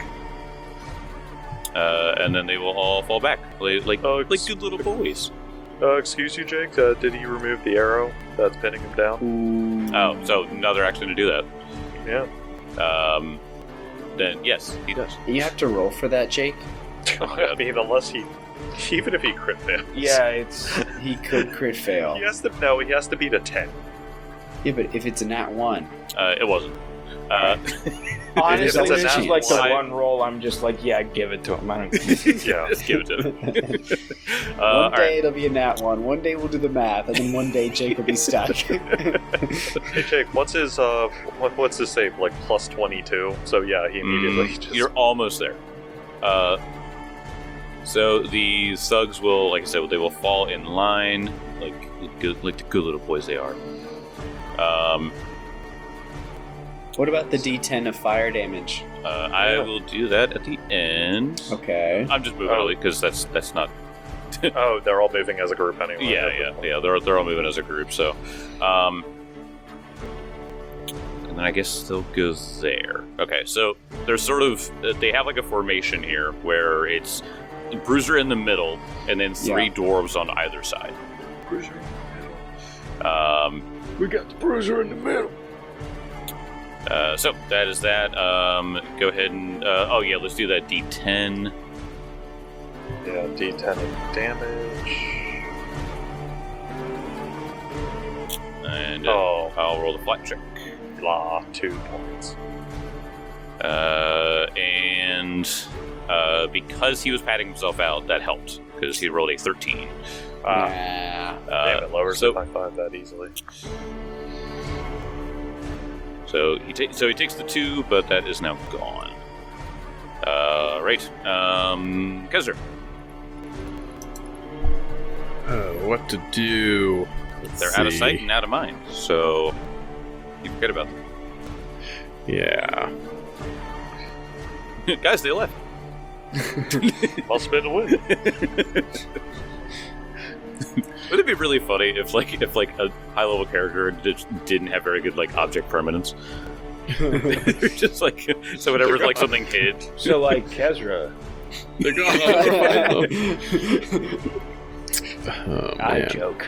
Uh, and then they will all fall back, like like, Oh, like good little boys. Uh, excuse you, Jake. Uh, did he remove the arrow that's pinning him down? Oh, so another action to do that. Yeah. Um, then yes, he does. You have to roll for that, Jake. I mean, unless he, even if he crit fails. yeah, it's. He could crit fail. He has to no. He has to beat a ten. Yeah, but if it's a nat one, Uh, it wasn't. Uh, Honestly, If it's a this nat is like the one- one roll. I'm just like, yeah, give it to him. I don't. Yeah. just give it to him. uh, all one day right. it'll be a nat one. One day we'll do the math, and then one day Jake will be stuck. Hey Jake, what's his uh, what, what's his save? Like plus twenty two. So yeah, he immediately Mm, just. You're almost there. Uh, so the thugs will, like I said, they will fall in line, like good, like the good little boys they are. Um, What about the D ten of fire damage? uh, I Yeah. will do that at the end. Okay. I'm just moving Oh. early because that's that's not. Oh, they're all moving as a group anyway. Yeah, yeah, yeah. They're they're all moving as a group, so. Um, and then I guess they'll go there. Okay, so they're sort of they have like a formation here where it's Bruiser in the middle, and then three Yeah. dwarves on either side. Um, We got the bruiser in the middle. uh, so that is that. Um, go ahead and uh, oh yeah, let's do that D ten. Yeah, D ten of damage. And uh, Oh, I'll roll the flat check. blah, two points. Uh, and uh, because he was patting himself out, that helped because he rolled a thirteen. Ah, Yeah. Uh, damn, it lowers so- it by five that easily. So he ta- so he takes the two, but that is now gone. Uh, right. Um, Kezra. Uh, what to do? Let's They're out of see. sight and out of mind, so you forget about them. Yeah. Guys, they left. Must have been a win. Would it be really funny if, like, if like a high level character just didn't have very good like object permanence? They're just like so whenever like something hid. So like Kezra, They're gone. Oh, I man. joke.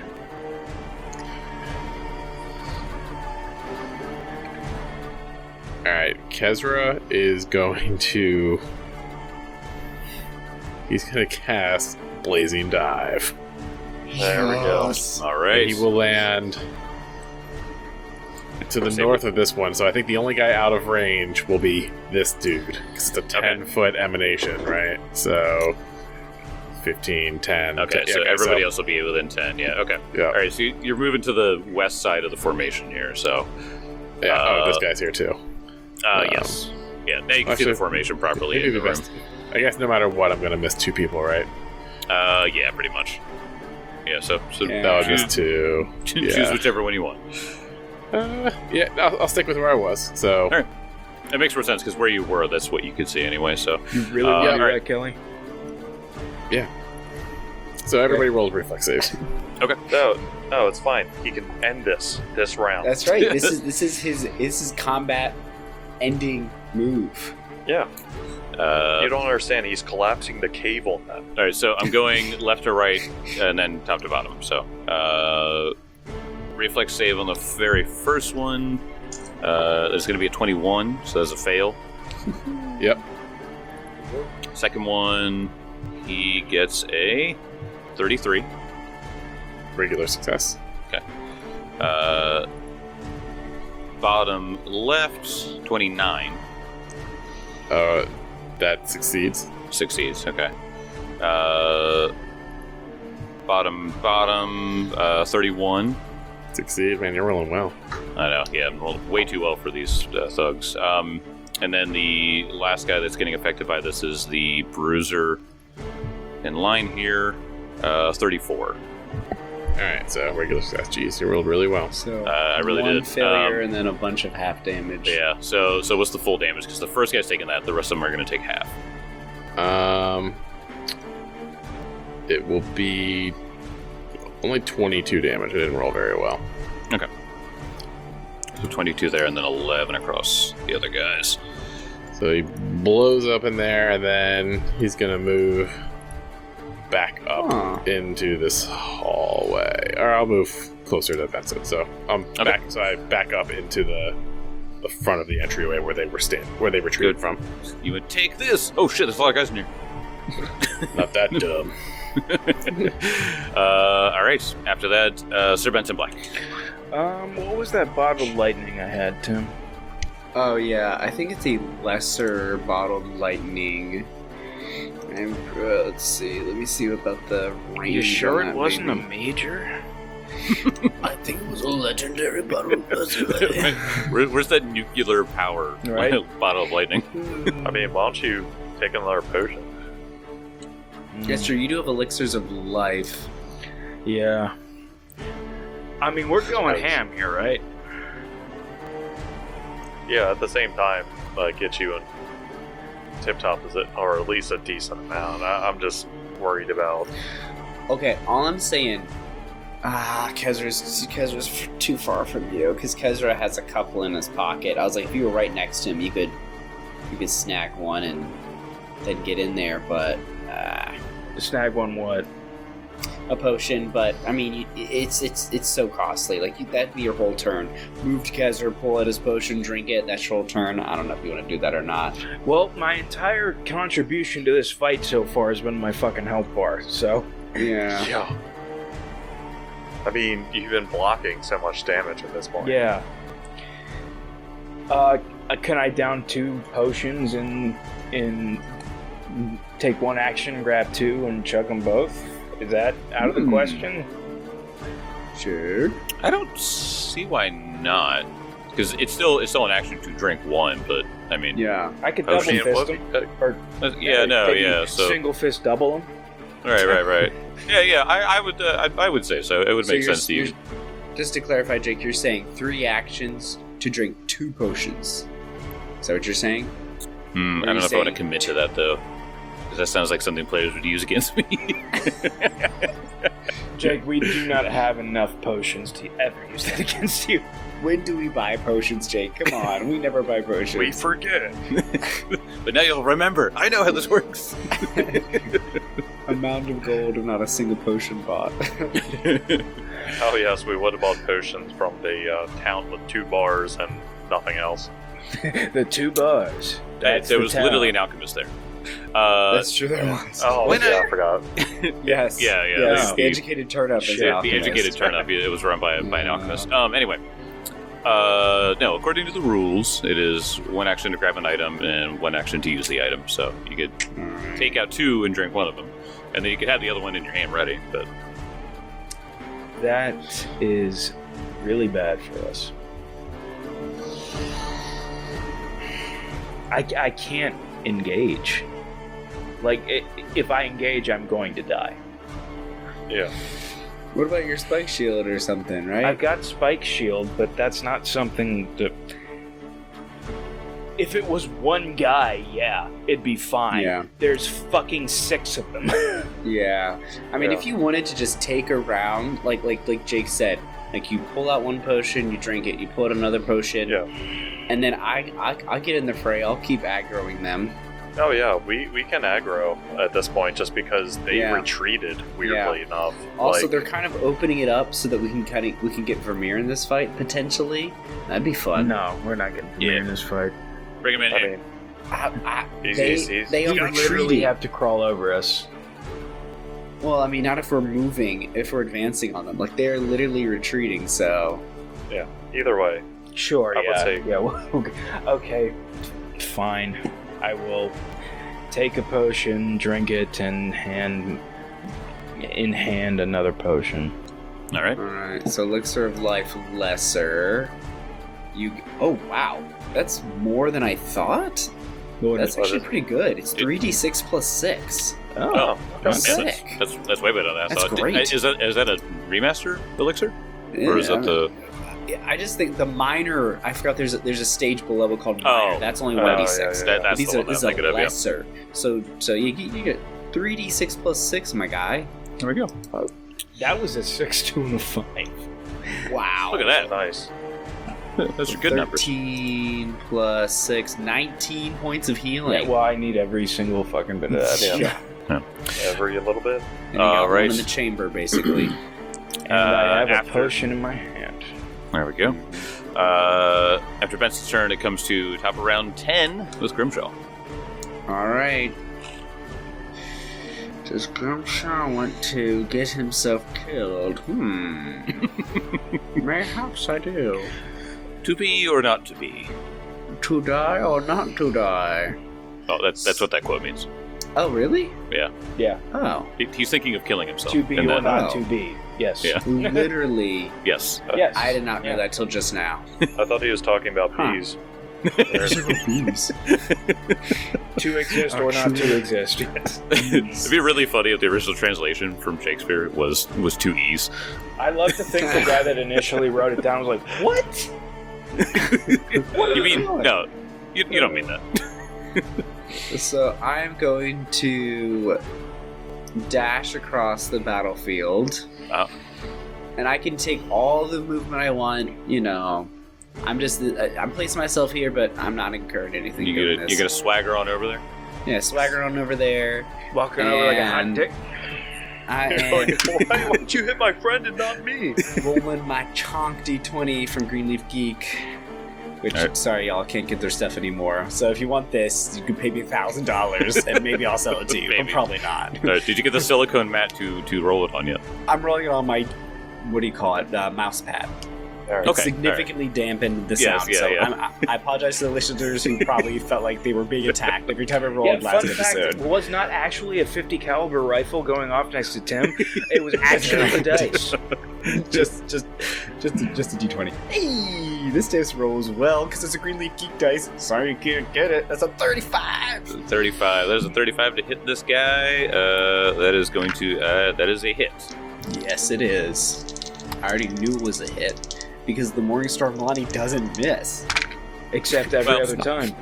Alright, Kezra is going to. He's going to cast Blazing Dive. There we go. All right. He will land to the Same north of this one, so I think the only guy out of range will be this dude, because it's a ten-foot emanation, right? So, fifteen, ten... Okay, ten, so okay, everybody else will be within ten. Yeah. Okay. Yeah, All right. So you- you're moving to the west side of the formation here. So, yeah. oh, uh, this guy's here, too. uh, Um, yes. Yeah. Now you can see actually, the formation properly Maybe in the the room. best- I guess no matter what, I'm going to miss two people, right? Uh, yeah, pretty much. Yeah. So, so Yeah. That would choose, miss two. choose Yeah. whichever one you want. Uh, yeah, I'll, I'll stick with where I was, so... right. It makes more sense because where you were, that's what you could see anyway. So, You really Uh, want to do alright. that, Kelly? So everybody rolls reflex saves. No, no, it's fine. He can end this this round. That's right. This is this is his this is combat ending move. yeah. uh, You don't understand. He's collapsing the cave on that. all right. So I'm going left to right and then top to bottom. So, uh, reflex save on the very first one. Uh, there's going to be a twenty-one, so that's a fail. Yep. Second one, he gets a thirty-three. Regular success. Uh, bottom left, twenty-nine. Uh, that succeeds. Succeeds, okay. Uh, bottom, bottom, uh, thirty-one. Succeed, man, you're rolling well. I know, yeah, I'm rolling way too well for these uh, thugs. Um, and then the last guy that's getting affected by this is the bruiser in line here, uh, thirty-four. Alright, so regular success. Jeez, you rolled really well. So Uh, I really one did. failure Um, and then a bunch of half damage. Yeah, so so what's the full damage? Because the first guy's taking that, the rest of them are going to take half. Um, it will be only twenty-two damage. I didn't roll very well. So twenty-two there, and then eleven across the other guys. So he blows up in there, and then he's gonna move back up Huh. into this hallway. Or I'll move closer to Benson. So I'm Okay. back. So I back up into the the front of the entryway where they were stand, where they retreated Good. from. You would take this. Oh shit! There's a lot of guys in here. Not that dumb. uh, all right. After that, uh, Sir Benson Black. Um, what was that bottle of lightning I had, Tim? Oh yeah, I think it's a lesser bottled lightning. And uh, let's see. Let me see about the range. You sure on it that, wasn't a maybe. major? I think it was a legendary bottle. Where, where's that nuclear power Right. bottle of lightning? I mean, why don't you take another potion? That's true. You do have elixirs of life. Yeah. I mean, we're going ham here, right? Yeah, at the same time, uh, get you in tip top is it, or at least a decent amount. I, I'm just worried about. Okay, all I'm saying. Ah, Kezra's Kezra's f- too far from you because Kezra has a couple in his pocket. I was like, if you were right next to him, you could you could snag one and then get in there. But uh, Snag one what? a potion. But I mean, you, it's it's it's so costly. Like you, that'd be your whole turn. Move to Kezra, pull out his potion, drink it. That's your whole turn. I don't know if you want to do that or not. Well, my entire contribution to this fight so far has been my fucking health bar, so... Yeah. Yeah. I mean, you've been blocking so much damage at this point. Yeah. Uh, can I down two potions and and take one action, grab two, and chug them both? Is that out of the Hmm. question? Sure. I don't see why not. Because it's still it's still an action to drink one, but I mean, Yeah. I could Oh, double shit, fist what- them. Or uh, yeah, no, maybe yeah. So single fist double them. right, right, right. Yeah, yeah. I, I would, uh, I, I would say so. It would So make you're- sense to you. you're- Just to clarify, Jake, you're saying three actions to drink two potions. Is that what you're saying? Hmm, I are don't you know if I want to saying? commit to that though. 'Cause that sounds like something players would use against me. Jake, we do not have enough potions to ever use that against you. When do we buy potions, Jake? Come on, we never buy potions. We forget. But now you'll remember. I know how this works. Amount of gold and not a single potion bought. Oh yes, we would have bought potions from the uh, town with two bars and nothing else. The two bars. There That's there the was town. literally an alchemist there. Uh, That's true. There was. Oh, When yeah, I- I forgot. Yes. yeah, yeah. Yes. the- The educated turn-up is the, an the alchemist. educated turn up. It was run by, by an Yeah. alchemist. Um. Anyway. Uh. No. According to the rules, it is one action to grab an item and one action to use the item. So you could Alright. take out two and drink one of them, and then you could have the other one in your hand ready. But That is really bad for us. I, I can't engage. Like, i if I engage, I'm going to die. Yeah. What about your spike shield or something, right? I've got Spike Shield, but that's not something that. If it was one guy, yeah, it'd be fine. Yeah. There's fucking six of them. Yeah. I mean, Yeah. if you wanted to just take a round, like like like Jake said, like you pull out one potion, you drink it, you pull out another potion, Yeah. and then I I I'll get in the fray. I'll keep aggroing them. Oh yeah, we, we can aggro at this point just because they Yeah. retreated weirdly enough. Also, like, they're kind of opening it up so that we can kind of we can get Vermeer in this fight potentially. That'd be fun. No, we're not getting Yeah. in this fight. bring him in. I here. mean, I, I, He's- they he's- he's- they You are literally retreating. have to crawl over us. Well, I mean, not if we're moving, if we're advancing on them. Like they're literally retreating. So yeah. Either way, Sure, I would yeah. say- Yeah, well, okay. okay, fine. I will take a potion, drink it, and hand in hand another potion. All right. all right. So elixir of life lesser. You. Oh wow, that's more than I thought. That's What actually is it? pretty good. It's three d six plus six. Oh, oh, That's Yeah, sick. that's, that's that's way better than I That's thought. great. Is that is that a remaster elixir, or is Yeah, that the? I just think the minor. I forgot there's a, there's a stage below called minor. Oh. That's only Oh, one d yeah, six. yeah, That, that's These the are one this is I'm a thinking of. Yeah. lesser. So so you get- you get three d six plus six, my guy. There we go. that was a six to a five. Wow. Look at that. nice. Those are good numbers. thirteen plus six, nineteen points of healing. Yeah, well, I need every single fucking bit of that. Yeah. Every little bit. And you got All right. one in the chamber, basically. And I have Uh, a after- potion in my hand. There we go. Uh, after Benson's turn, it comes to top of round ten with Grimshaw. All right. Does Grimshaw want to get himself killed? Hmm. Perhaps I do. To be or not to be? To die or not to die? Oh, that's that's what that quote means. Oh, really? Yeah, Yeah, Oh. he, he's thinking of killing himself. to be and or then- not Oh. to be. Yes. Yeah. Literally. Yes. Yes. I did not know Yeah. that till just now. I thought he was talking about Huh. bees. Beams. To exist or not to exist. It'd be really funny if the original translation from Shakespeare was was two e's. I love to think the guy that initially wrote it down was like, "What? You mean no? You, you don't mean that. So I'm going to dash across the battlefield. Oh. And I can take all the movement I want, you know. I'm just, I'm placing myself here, but I'm not incurring anything. You doing gonna this. you gonna swagger on over there? Yeah, swagger on over there. Walking over like a hot And- dick." I Like, am why would you hit my friend and not me? rolling my chonk D twenty from Greenleaf Geek. Which, Alright. sorry, y'all can't get their stuff anymore. So if you want this, you can pay me a thousand dollars, and maybe I'll sell it to you. But Maybe. probably not. Uh, did you get the silicone mat to to roll it on yet? I'm rolling it on my, what do you call it, uh, mouse pad. All right. It Okay, significantly dampened the Yes, sound. yeah, so yeah. I'm, I, I apologize to the listeners who probably felt like they were being attacked every time I rolled Yeah, last fun fact, episode. it was not actually a fifty caliber rifle going off next to Tim. It was actually the dice. just, just, just, a, just a D twenty. Hey, this dice rolls well because it's a Greenleaf Geek dice. Sorry you can't get it. That's a thirty-five. thirty-five. There's a thirty-five to hit this guy. Uh, that is going to uh, that is a hit. Yes, it is. I already knew it was a hit because the Morningstar Milani doesn't miss. Except every Well, other time.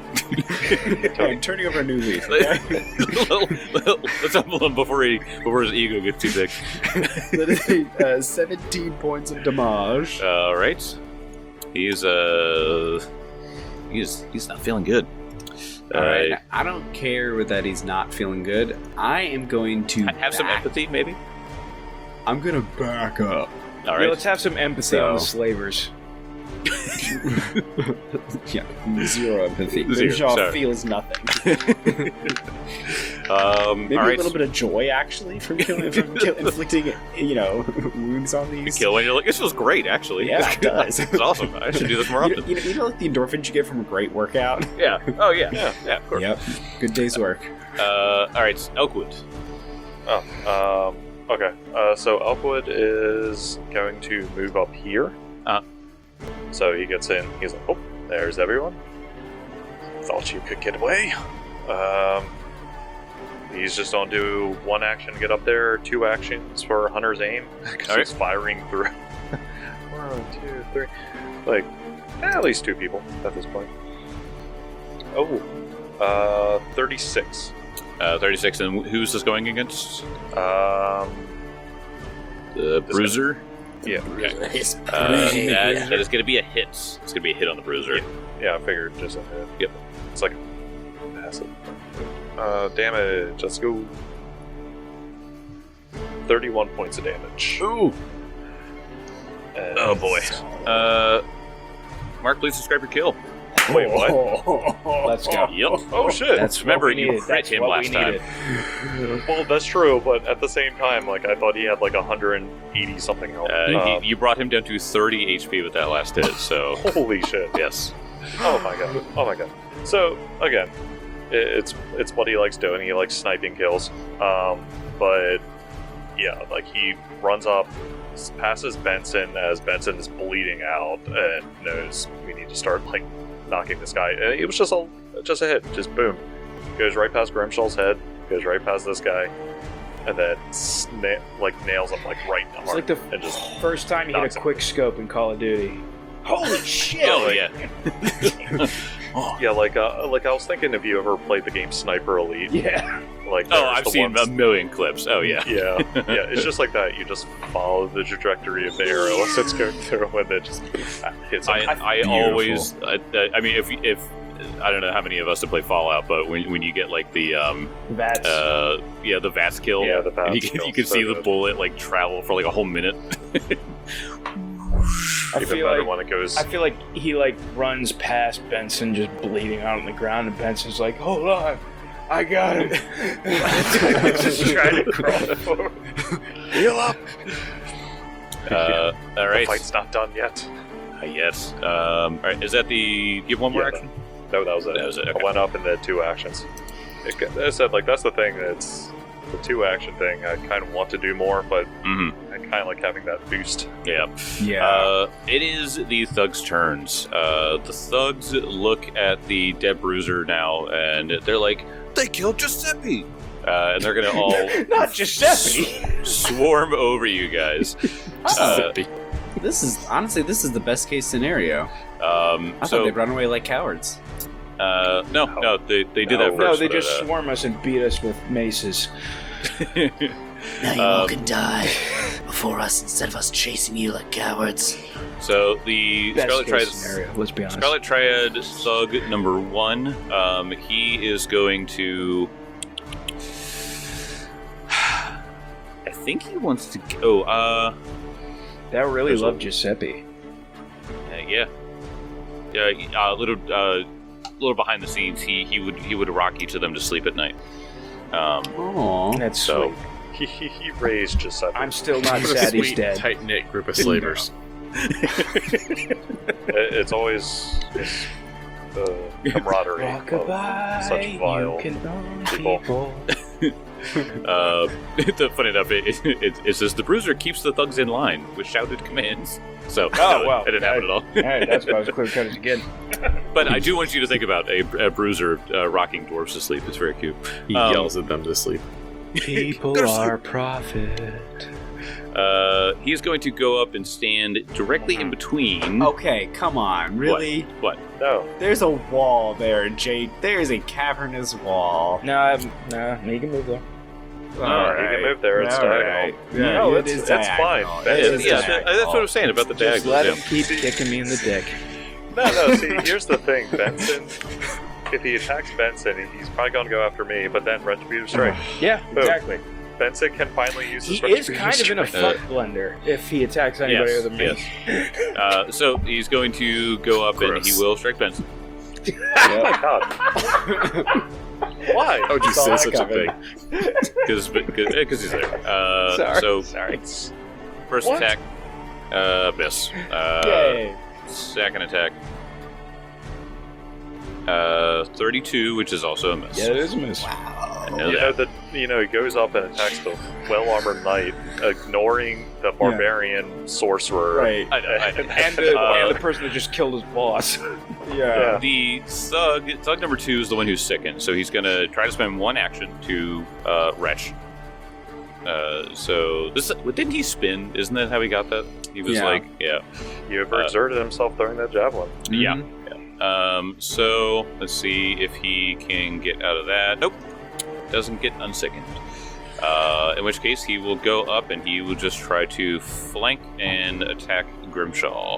I'm turning over a new leaf. Let's humble him before he before his ego gets too big. That is uh, seventeen points of damage. All right. He's uh he's he's not feeling good. All right. Uh, I don't care with that he's not feeling good. I am going to have some back- empathy, maybe. I'm gonna back up. All Yeah, right. let's have some empathy So- on the slavers. Yeah, zero empathy. Zero, Grimshaw sorry. feels nothing. um, Maybe all right. a little bit of joy, actually, from killing, from kill, inflicting, you know, wounds on You these. kill when you're like, this was great, actually. Yeah, it does. It's awesome. I should do this more You, often. you, know, you know, like the endorphins you get from a great workout. Yeah. Oh yeah. Yeah. Yeah. Of course. Yep. Good day's work. Uh, all right. Elkwood. Oh, um, okay. Uh, so Elkwood is going to move up here. Uh. So he gets in. He's like, "Oh, there's everyone. Thought you could get away." Um, he's just gonna do one action to get up there, two actions for Hunter's aim because All right. he's firing through. One, two, three, like eh, at least two people at this point. Oh, uh, thirty-six. Uh, thirty-six. And who's this going against? Um, The This Bruiser. yeah. Okay. Uh, that, that is going to be a hit. It's going to be a hit on the Bruiser. Yeah, I figured just a hit. Yep. It's like a passive. Uh, damage. Let's go. thirty-one points of damage. Ooh. And Oh boy. Uh, Mark, please describe your kill. Wait, what? Let's go. Yep. Oh shit! That's Remember, what we you needed. crit That's him what last we time. needed. Well, that's true, but at the same time, like I thought he had like one hundred eighty something health. Uh, Um, he, you brought him down to thirty H P with that last hit. So holy shit! yes. Oh my god! Oh my god! So again, it, it's it's what he likes doing. He likes sniping kills. Um, but yeah, like he runs up, passes Benson as Benson is bleeding out, and knows we need to start like knocking this guy. And it was just a just a hit, just boom, goes right past Grimshaw's head, goes right past this guy, and then sna- like nails him like right in the It's heart, like the and just first time you hit knocks a him. quick scope in Call of Duty. Holy shit! Oh yeah. yeah, like uh, like I was thinking, if you ever played the game Sniper Elite, Yeah. like Oh, there's I've the seen ones- a million clips. Oh yeah. Yeah, yeah, it's just like that. You just follow the trajectory of the arrow as it's going through, and then just hits I, him. I always, I, I mean, if if I don't know how many of us have played Fallout, but when when you get like the um That's uh yeah the Vats kill, Yeah, the Vats you can, kill, you can so see the good. bullet like travel for like a whole minute. I Even feel better like when it goes. I feel like he like runs past Benson just bleeding out on the ground, and Benson's like, "Hold on, I got him." just trying to crawl forward. Heal up. Uh, all The right. fight's not done yet. Uh, yes. Um, all right. Is that the? You have one more Yeah, action? No, that was it. That was it, okay. I went up and did two actions. It, as I said, like that's the thing. It's the two action thing. I kind of want to do more, but Mm-hmm. I kind of like having that boost. Yeah. Yeah. Uh, it is the thugs' turns. Uh, the thugs look at the dead bruiser now, and they're like, "They killed Giuseppe," uh, and they're gonna all Not Giuseppe. swarm over you guys. Uh, This is honestly, this is the best case scenario. um, I so thought they'd run away like cowards. uh, no, no, they they did No. that No, first. they but, just uh, swarm us and beat us with maces. Now you Um, all can die before us instead of us chasing you like cowards. so the Best Scarlet case Triad. scenario. Let's be honest. Scarlet Triad thug number one. Um, he is going to. I think he wants to go. Uh, That really There's loved a- Giuseppe. uh, yeah, yeah. A uh, little, uh, little behind the scenes. He he would he would rock each of them to sleep at night. Um, Oh, That's So- sweet. He, he, he raised Giuseppe. I'm still not What a sad he's sweet, dead. tight knit group of slavers. It- it's always just the camaraderie of Rockabye, such vile you can own people. people. uh, the, funny enough, it, it, it, it says the bruiser keeps the thugs in line with shouted commands. So Oh, no, wow. it didn't happen at all. All right, that's about as clear cut as you get. But I do want you to think about a, a bruiser uh, rocking dwarves to sleep. It's very cute. He Um, yells at them to sleep. People They're are profit. Uh, he is going to go up and stand directly in between. okay, come on, really? What? No, There's a wall there, Jake. There's a cavernous wall. No, I'm, no, you can move there. no, you can move there. It's All diagonal. right. No, Yeah, it's- it is it's diagonal. fine. It That Yeah, is is yeah, diagonal. that's what I'm saying about the Just diagonals. let yeah. him keep kicking me in the dick. No, no. See, here's the thing, Benson. If he attacks Benson, he's probably going to go after me. But then Retributive Strike. Yeah, Boom. exactly. Benson can finally use He his is retribution kind of in a strike. fuck blender if he attacks anybody Yes, other than me. yes. Uh, so he's going to go up and Gross. he will strike Benson. Oh my god. Why? How would you Saw say that such a coming. thing? Because he's there. Uh, Sorry. So Sorry. first What? attack, uh, miss. Uh, Yay. second attack, uh, thirty-two, which is also a miss. Yeah, it is a miss. I know You know, that. the, you know, he goes up and attacks the well-armored knight, ignoring the barbarian sorcerer. Right. I know, I know. And the, Uh, and the person that just killed his boss. Yeah. The thug, thug number two is the one who's sickened, so he's going to try to spend one action to uh, retch. Uh, so this didn't he spin? Isn't that how he got that? He was Yeah. like, yeah, He overexerted himself throwing that javelin. yeah. Um, so let's see if he can get out of that. Nope, doesn't get unsickened. Uh, in which case, he will go up and he will just try to flank and attack Grimshaw.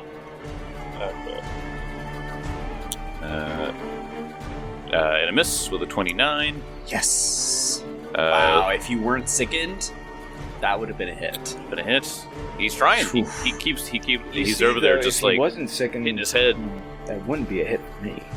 Uh, uh, and a miss with a twenty-nine. Yes. Uh, Wow, if you weren't sickened, that would have been a hit. But a hit. He's trying. He, he keeps. He keeps. You He's see, over there though, just if like he wasn't sick and hitting his head. that wouldn't be a hit for me.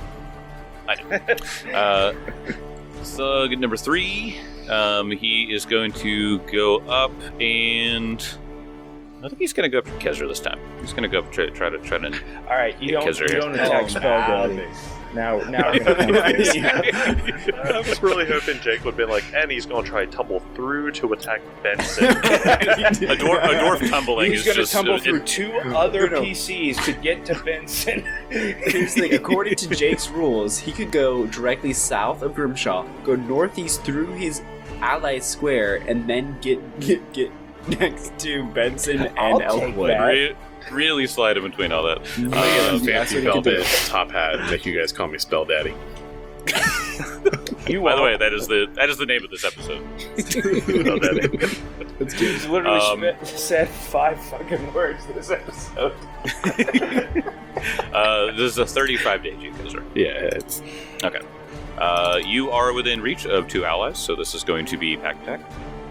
Uh, thug number three. Um, he is going to go up and I think he's going to go after Kezra this time. He's going to go up and try, try to try to. All right, you Yeah, don't, Kezra you here. don't attack Oh, spell nah. daddy. Now, now we're gonna come I was really hoping Jake would have been like, and he's going to try to tumble through to attack Benson. A dwarf, a dwarf tumbling He's is gonna just tumble uh, through it- two other No, no. P Cs to get to Benson. Here's the thing, according to Jake's rules, he could go directly south of Grimshaw, go northeast through his ally square, and then get get get next to Benson and I'll take Elkwood. that. re- really slide in between all that. I'm gonna get a Yeah, that's fancy what he could do. velvet top hat and make you guys call me Spell Daddy. You By the won't. way, that is the that is the name of this episode. Spell Daddy. He's literally Um, spit, said five fucking words in this episode. Uh, this is a thirty-five day G Kezra. Yeah, it's Okay. Uh, you are within reach of two allies, so this is going to be pack pack.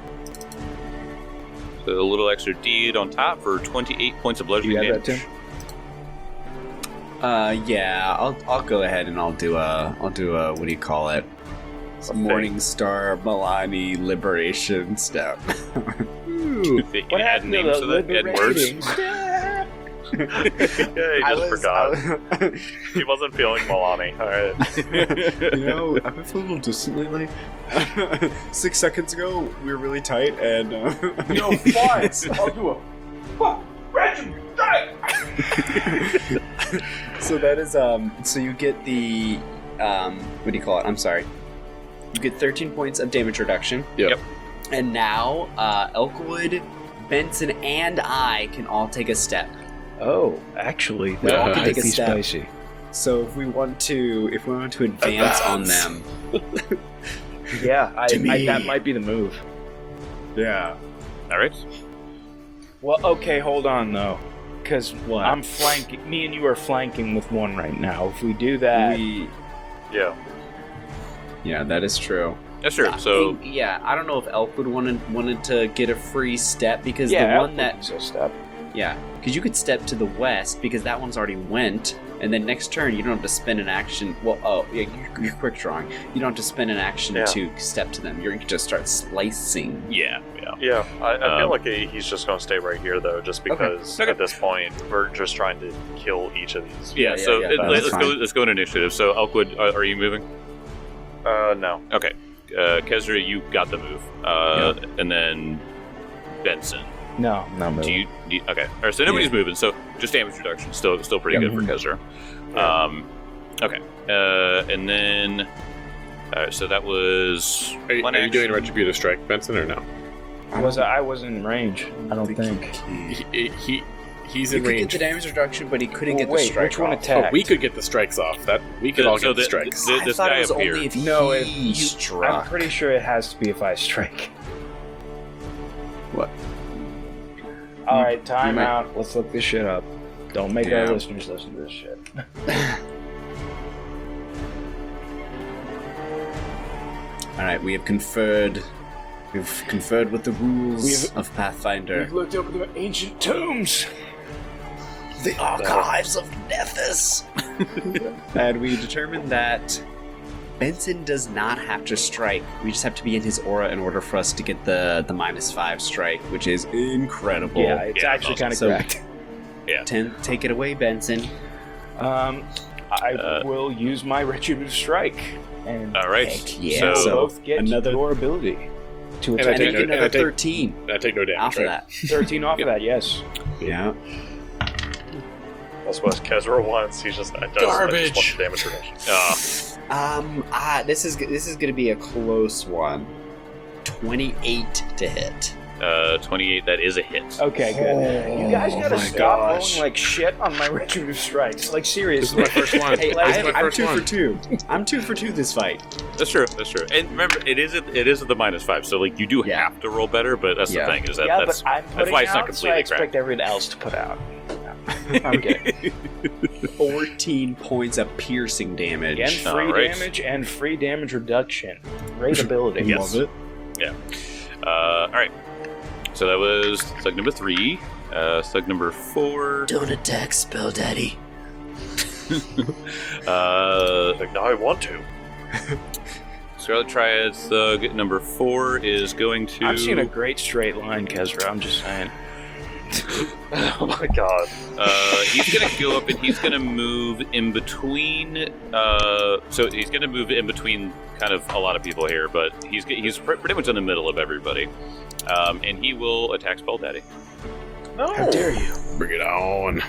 So a little extra deed on top for twenty-eight points of bludgeoning You got damage. that, Uh, yeah, I'll I'll go ahead and I'll do a I'll do a what do you call it? Morning Star Milani Liberation Step. You What add happened to names the to that, add words. liberating step? Yeah, he I just was- forgot. I was- He wasn't feeling Milani. All right. you know, I've been feeling a little distant lately. Six seconds ago, we were really tight, and uh, Yo, fine. I'll do a fuck. Reggie, die! so that is um. So you get the um. What do you call it? I'm sorry. You get thirteen points of damage reduction. Yep. Yep. And now, uh, Elkwood, Benson, and I can all take a step. Oh, actually, We all that can might take a be step. spicy. So if we want to, if we want to advance on them, Yeah, I, To I, me. that might be the move. yeah. All right. Well, okay, hold on though, because What? I'm flanking. Me and you are flanking with one right now. If we do that, We, Yeah. yeah, that is true. Yeah, sure. I So think- yeah, I don't know if Elkwood wanted wanted to get a free step because yeah, the one Elkwood that can still step. yeah, because you could step to the west because that one's already went, and then next turn you don't have to spend an action. Well, oh yeah, you're, you're quick drawing. You don't have to spend an action Yeah. to step to them. You can just start slicing. yeah, yeah. Yeah, I, I feel Um, like he- he's just going to stay right here, though, just because Okay. at this point we're just trying to kill each of these. Yeah, yeah, so yeah, it- that's let's go. fine. Let's go in initiative. So Elkwood, are, are you moving? Uh, no. Okay. Uh, Kezra, you got the move. Uh, and then Benson. No, no move. Do you, do you? Okay. All right. So nobody's moving. So just damage reduction. Still, still pretty Yeah. good for Kezra. Um, okay. Uh, and then. All right. So that was. Are you, one are you action. doing Retributive Strike, Benson, or no? Was I, I wasn't in range? I don't think. He, he he's He in could get range. the damage reduction, but he couldn't Well, get the wait, strike which one off. attacked? Oh, we could get the strikes off. That we could So- all so get the, the- strikes. the- I this thought guy it was appeared. only if No, he if you- struck. I'm pretty sure it has to be if I strike. What? All right, time might- out. Let's look this shit up. Don't make Yeah. our listeners listen to this shit. All right, we have conferred We've conferred with the rules We've- of Pathfinder. We've looked over the ancient tombs. The archives of Nethys. And we determined that Benson does not have to strike. We just have to be in his aura in order for us to get the, the minus five strike, which is incredible. Yeah, it's Yeah, actually awesome. kind of So- correct. Ten, take it away, Benson. Um, I Uh, will use my retributive strike. And All right. Heck yeah. we'll So, both get another- your ability to And I attack. take And no- get and I another take- thirteen I take no damage. off of right? that. thirteen off of that, yes. Yeah. That's what Kezra wants. He's just I just, I Garbage. just want the damage reduction. Uh, Um. Ah, this is this is going to be a close one. Twenty-eight to hit. uh, twenty-eight. That is a hit. Okay, good. You guys Oh gotta my stop gosh. rolling like shit on my retributive strikes. Like, This is seriously. my first one. Hey, This I, is my I'm first two one. for two. I'm two for two this fight. That's true. That's true. And remember, it is at, it is at the minus five, so like you do Yeah. have to roll better. But that's Yeah. the thing is that yeah, that's but I'm that's putting why it's not out, so I completely expect cracked. everyone else to put out. I'm kidding. Fourteen points of piercing damage. Again, free Alright. damage and free damage reduction. Great ability. Yes. Love it. Uh, all right. So that was thug number three. Uh, thug number four. Don't attack, Spell Daddy. Uh, Like, now I want to. Scarlet Triad thug number four is going to. I'm seeing a great straight line, Kezra. I'm just saying. Oh my god. Uh, he's gonna go up and he's gonna move in between. Uh, so he's gonna move in between kind of a lot of people here, but he's he's pr- pretty much in the middle of everybody. Um, and he will attack Spell Daddy. No. How dare you? Bring it on.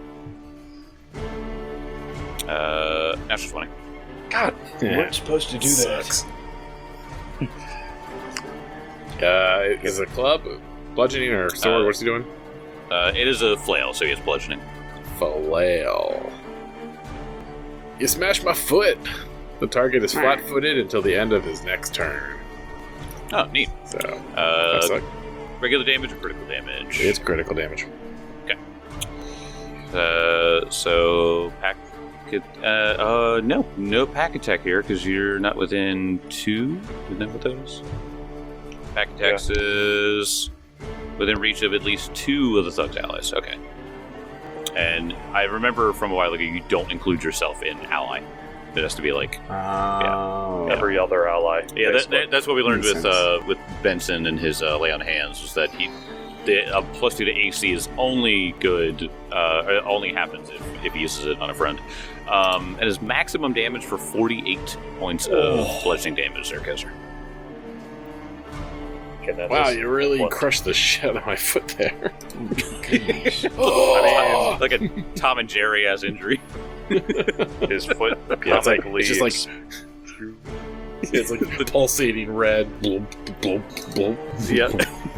Uh, natural twenty. God. We Yeah. weren't supposed to do Sucks. Uh, is it club? Bludgeoning or sword? Uh, What's he doing? Uh, it is a flail, so he has bludgeoning. Flail. You smashed my foot. The target is flat-footed until the end of his next turn. Oh, neat. So Uh, that's like regular damage or critical damage? it's critical damage. Uh, so pack. Uh, uh, no, no pack attack here because you're not within two. Isn't that what that is? Pack attacks is within reach of at least two of the thug's allies. Okay. And I remember from a while ago, you don't include yourself in ally. It has to be like Oh. Every other ally. yeah. That, basically. that, that's what we learned Makes with sense. uh, with Benson and his uh, lay on hands was that he the uh, plus two to A C is only good. Uh, or only happens if, if he uses it on a friend. Um, and his maximum damage for forty-eight points of bludgeoning damage there, Kezra. Can that Wow, just- you really what? crushed the shit out of my foot there. I mean, like a Tom and Jerry ass injury. His foot Yeah, it's like comically it's just like it's like the pulsating red. Blub, blub, blub. Yeah.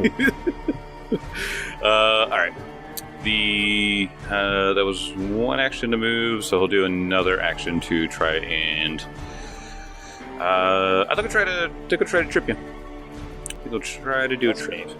uh, all right. The uh, that was one action to move, so he'll do another action to try and. Uh, I think I'll try to. I think I'll try to trip you. I think I'll try to do a trip.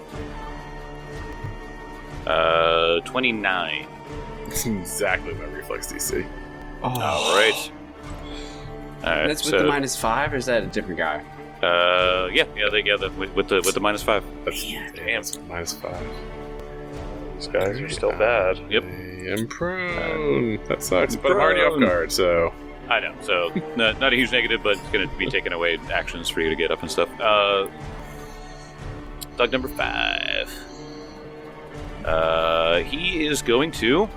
Uh, twenty-nine. That's exactly my reflex D C. Oh. All right. All right. That's with so, the minus five, or is that a different guy? Uh, yeah, yeah, they, yeah, the, with, with the with the minus five. That's damn, it's minus five. These guys are still bad. Yep. I am prone. That sucks, but I'm already off prone. guard, so I know. So not, not a huge negative, but it's going to be taking away actions for you to get up and stuff. Uh, thug number five. Uh, he is going to.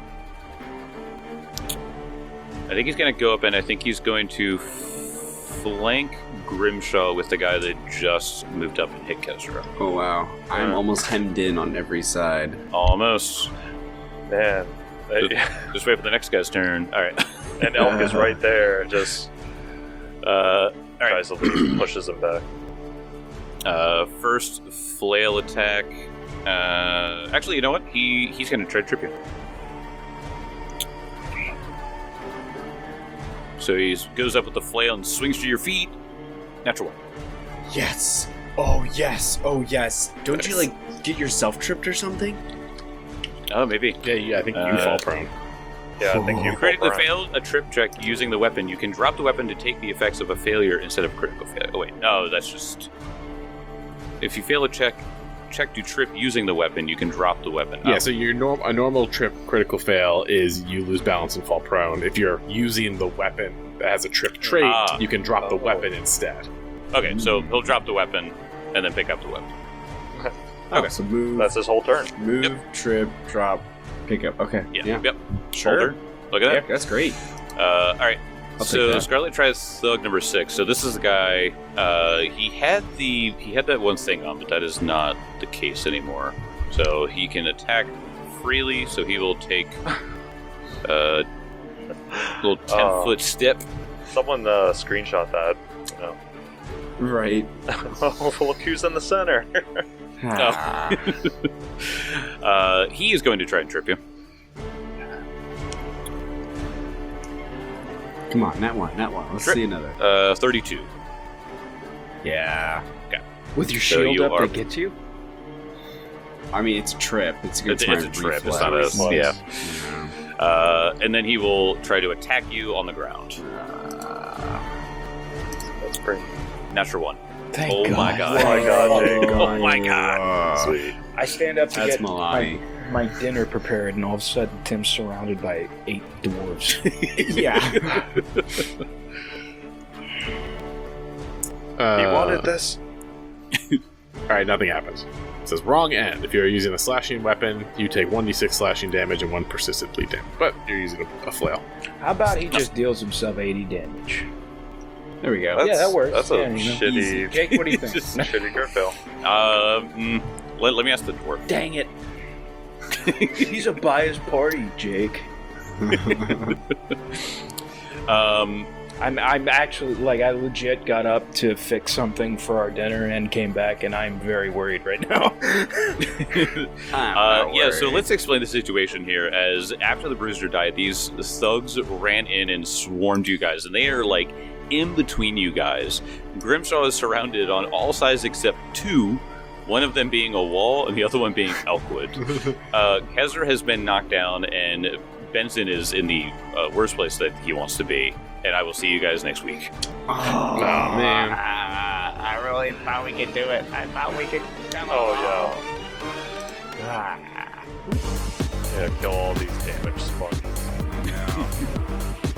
I think he's going to go up, and I think he's going to flank Grimshaw with the guy that just moved up and hit Kezra. Oh wow, I'm Uh. almost hemmed in on every side. Almost. Man. Just wait for the next guy's turn. All right. And Elk is right there, just Uh, all right. tries to leave, pushes him back. Uh, first flail attack. Uh, actually, you know what? He he's gonna try to trip you. So he goes up with the flail and swings to your feet. Natural one. Yes. Oh yes. Oh yes. Don't you like get yourself tripped or something? Oh, maybe. yeah, yeah I think you Uh, fall prone. Yeah, I think you You critically go for it. failed a trip check using the weapon. You can drop the weapon to take the effects of a failure instead of critical failure. Oh wait, no, that's just. if you fail a check, check to trip using the weapon, you can drop the weapon. Yeah, out. so your norm a normal trip critical fail is you lose balance and fall prone. If you're using the weapon that has a trip trait, Ah. you can drop the Oh. weapon instead. Okay, so he'll drop the weapon and then pick up the weapon. Okay, so move, That's his whole turn. move, Yep. trip, drop, pick up. Okay, Yeah. yeah, Yep. sure. Shoulder. Look at Yeah, that. that's great. Uh, all right. I'll so take that. Scarlet tries thug number six. So this is the guy. Uh, he had the he had that one thing on, but that is not the case anymore. So he can attack freely. So he will take a little ten Uh. foot step. Someone uh, screenshot that. You Right. know. Look who's in the center. Ah. Uh, he is going to try and trip you. Come on, that one, that one. Let's Trip. see another. Uh, thirty-two. Yeah. With your So shield you up, are- that gets you? I mean, it's a trip. It's, It's, my it's a trip. It's reflex. not a Reflex. yeah. Yeah. Uh, and then he will try to attack you on the ground. That's pretty. Natural one. Thank Oh God. my God. Oh my God, Jake. Oh my God. Sweet. I stand up to That's get my, Malani. my dinner prepared, and all of a sudden, Tim's surrounded by eight dwarves. Yeah. Uh, He wanted this. Alright, nothing happens. It says wrong end. If you're using a slashing weapon, you take one d six slashing damage and one persistent bleed damage. But you're using a, a flail. How about he just deals himself eighty damage? There we go. That's, yeah, that works. That's a Yeah, you know, shitty, easy. Jake, what do you think? Just- shitty crit fail. Uh, mm, let, let me ask the dwarf. Dang it. He's a biased party, Jake. Um, I'm I'm actually like I legit got up to fix something for our dinner and came back, and I'm very worried right now. uh, yeah, so let's explain the situation here. As after the Bruiser died, these thugs ran in and swarmed you guys, and they are like in between you guys. Grimshaw is surrounded on all sides except two, one of them being a wall and the other one being Elkwood. uh, Kezra has been knocked down, and Benson is in the uh, worst place that he wants to be. And I will see you guys next week. Oh, man. I really thought we could do it. I thought we could. Oh, yeah. Yeah, kill all these damaged sponges.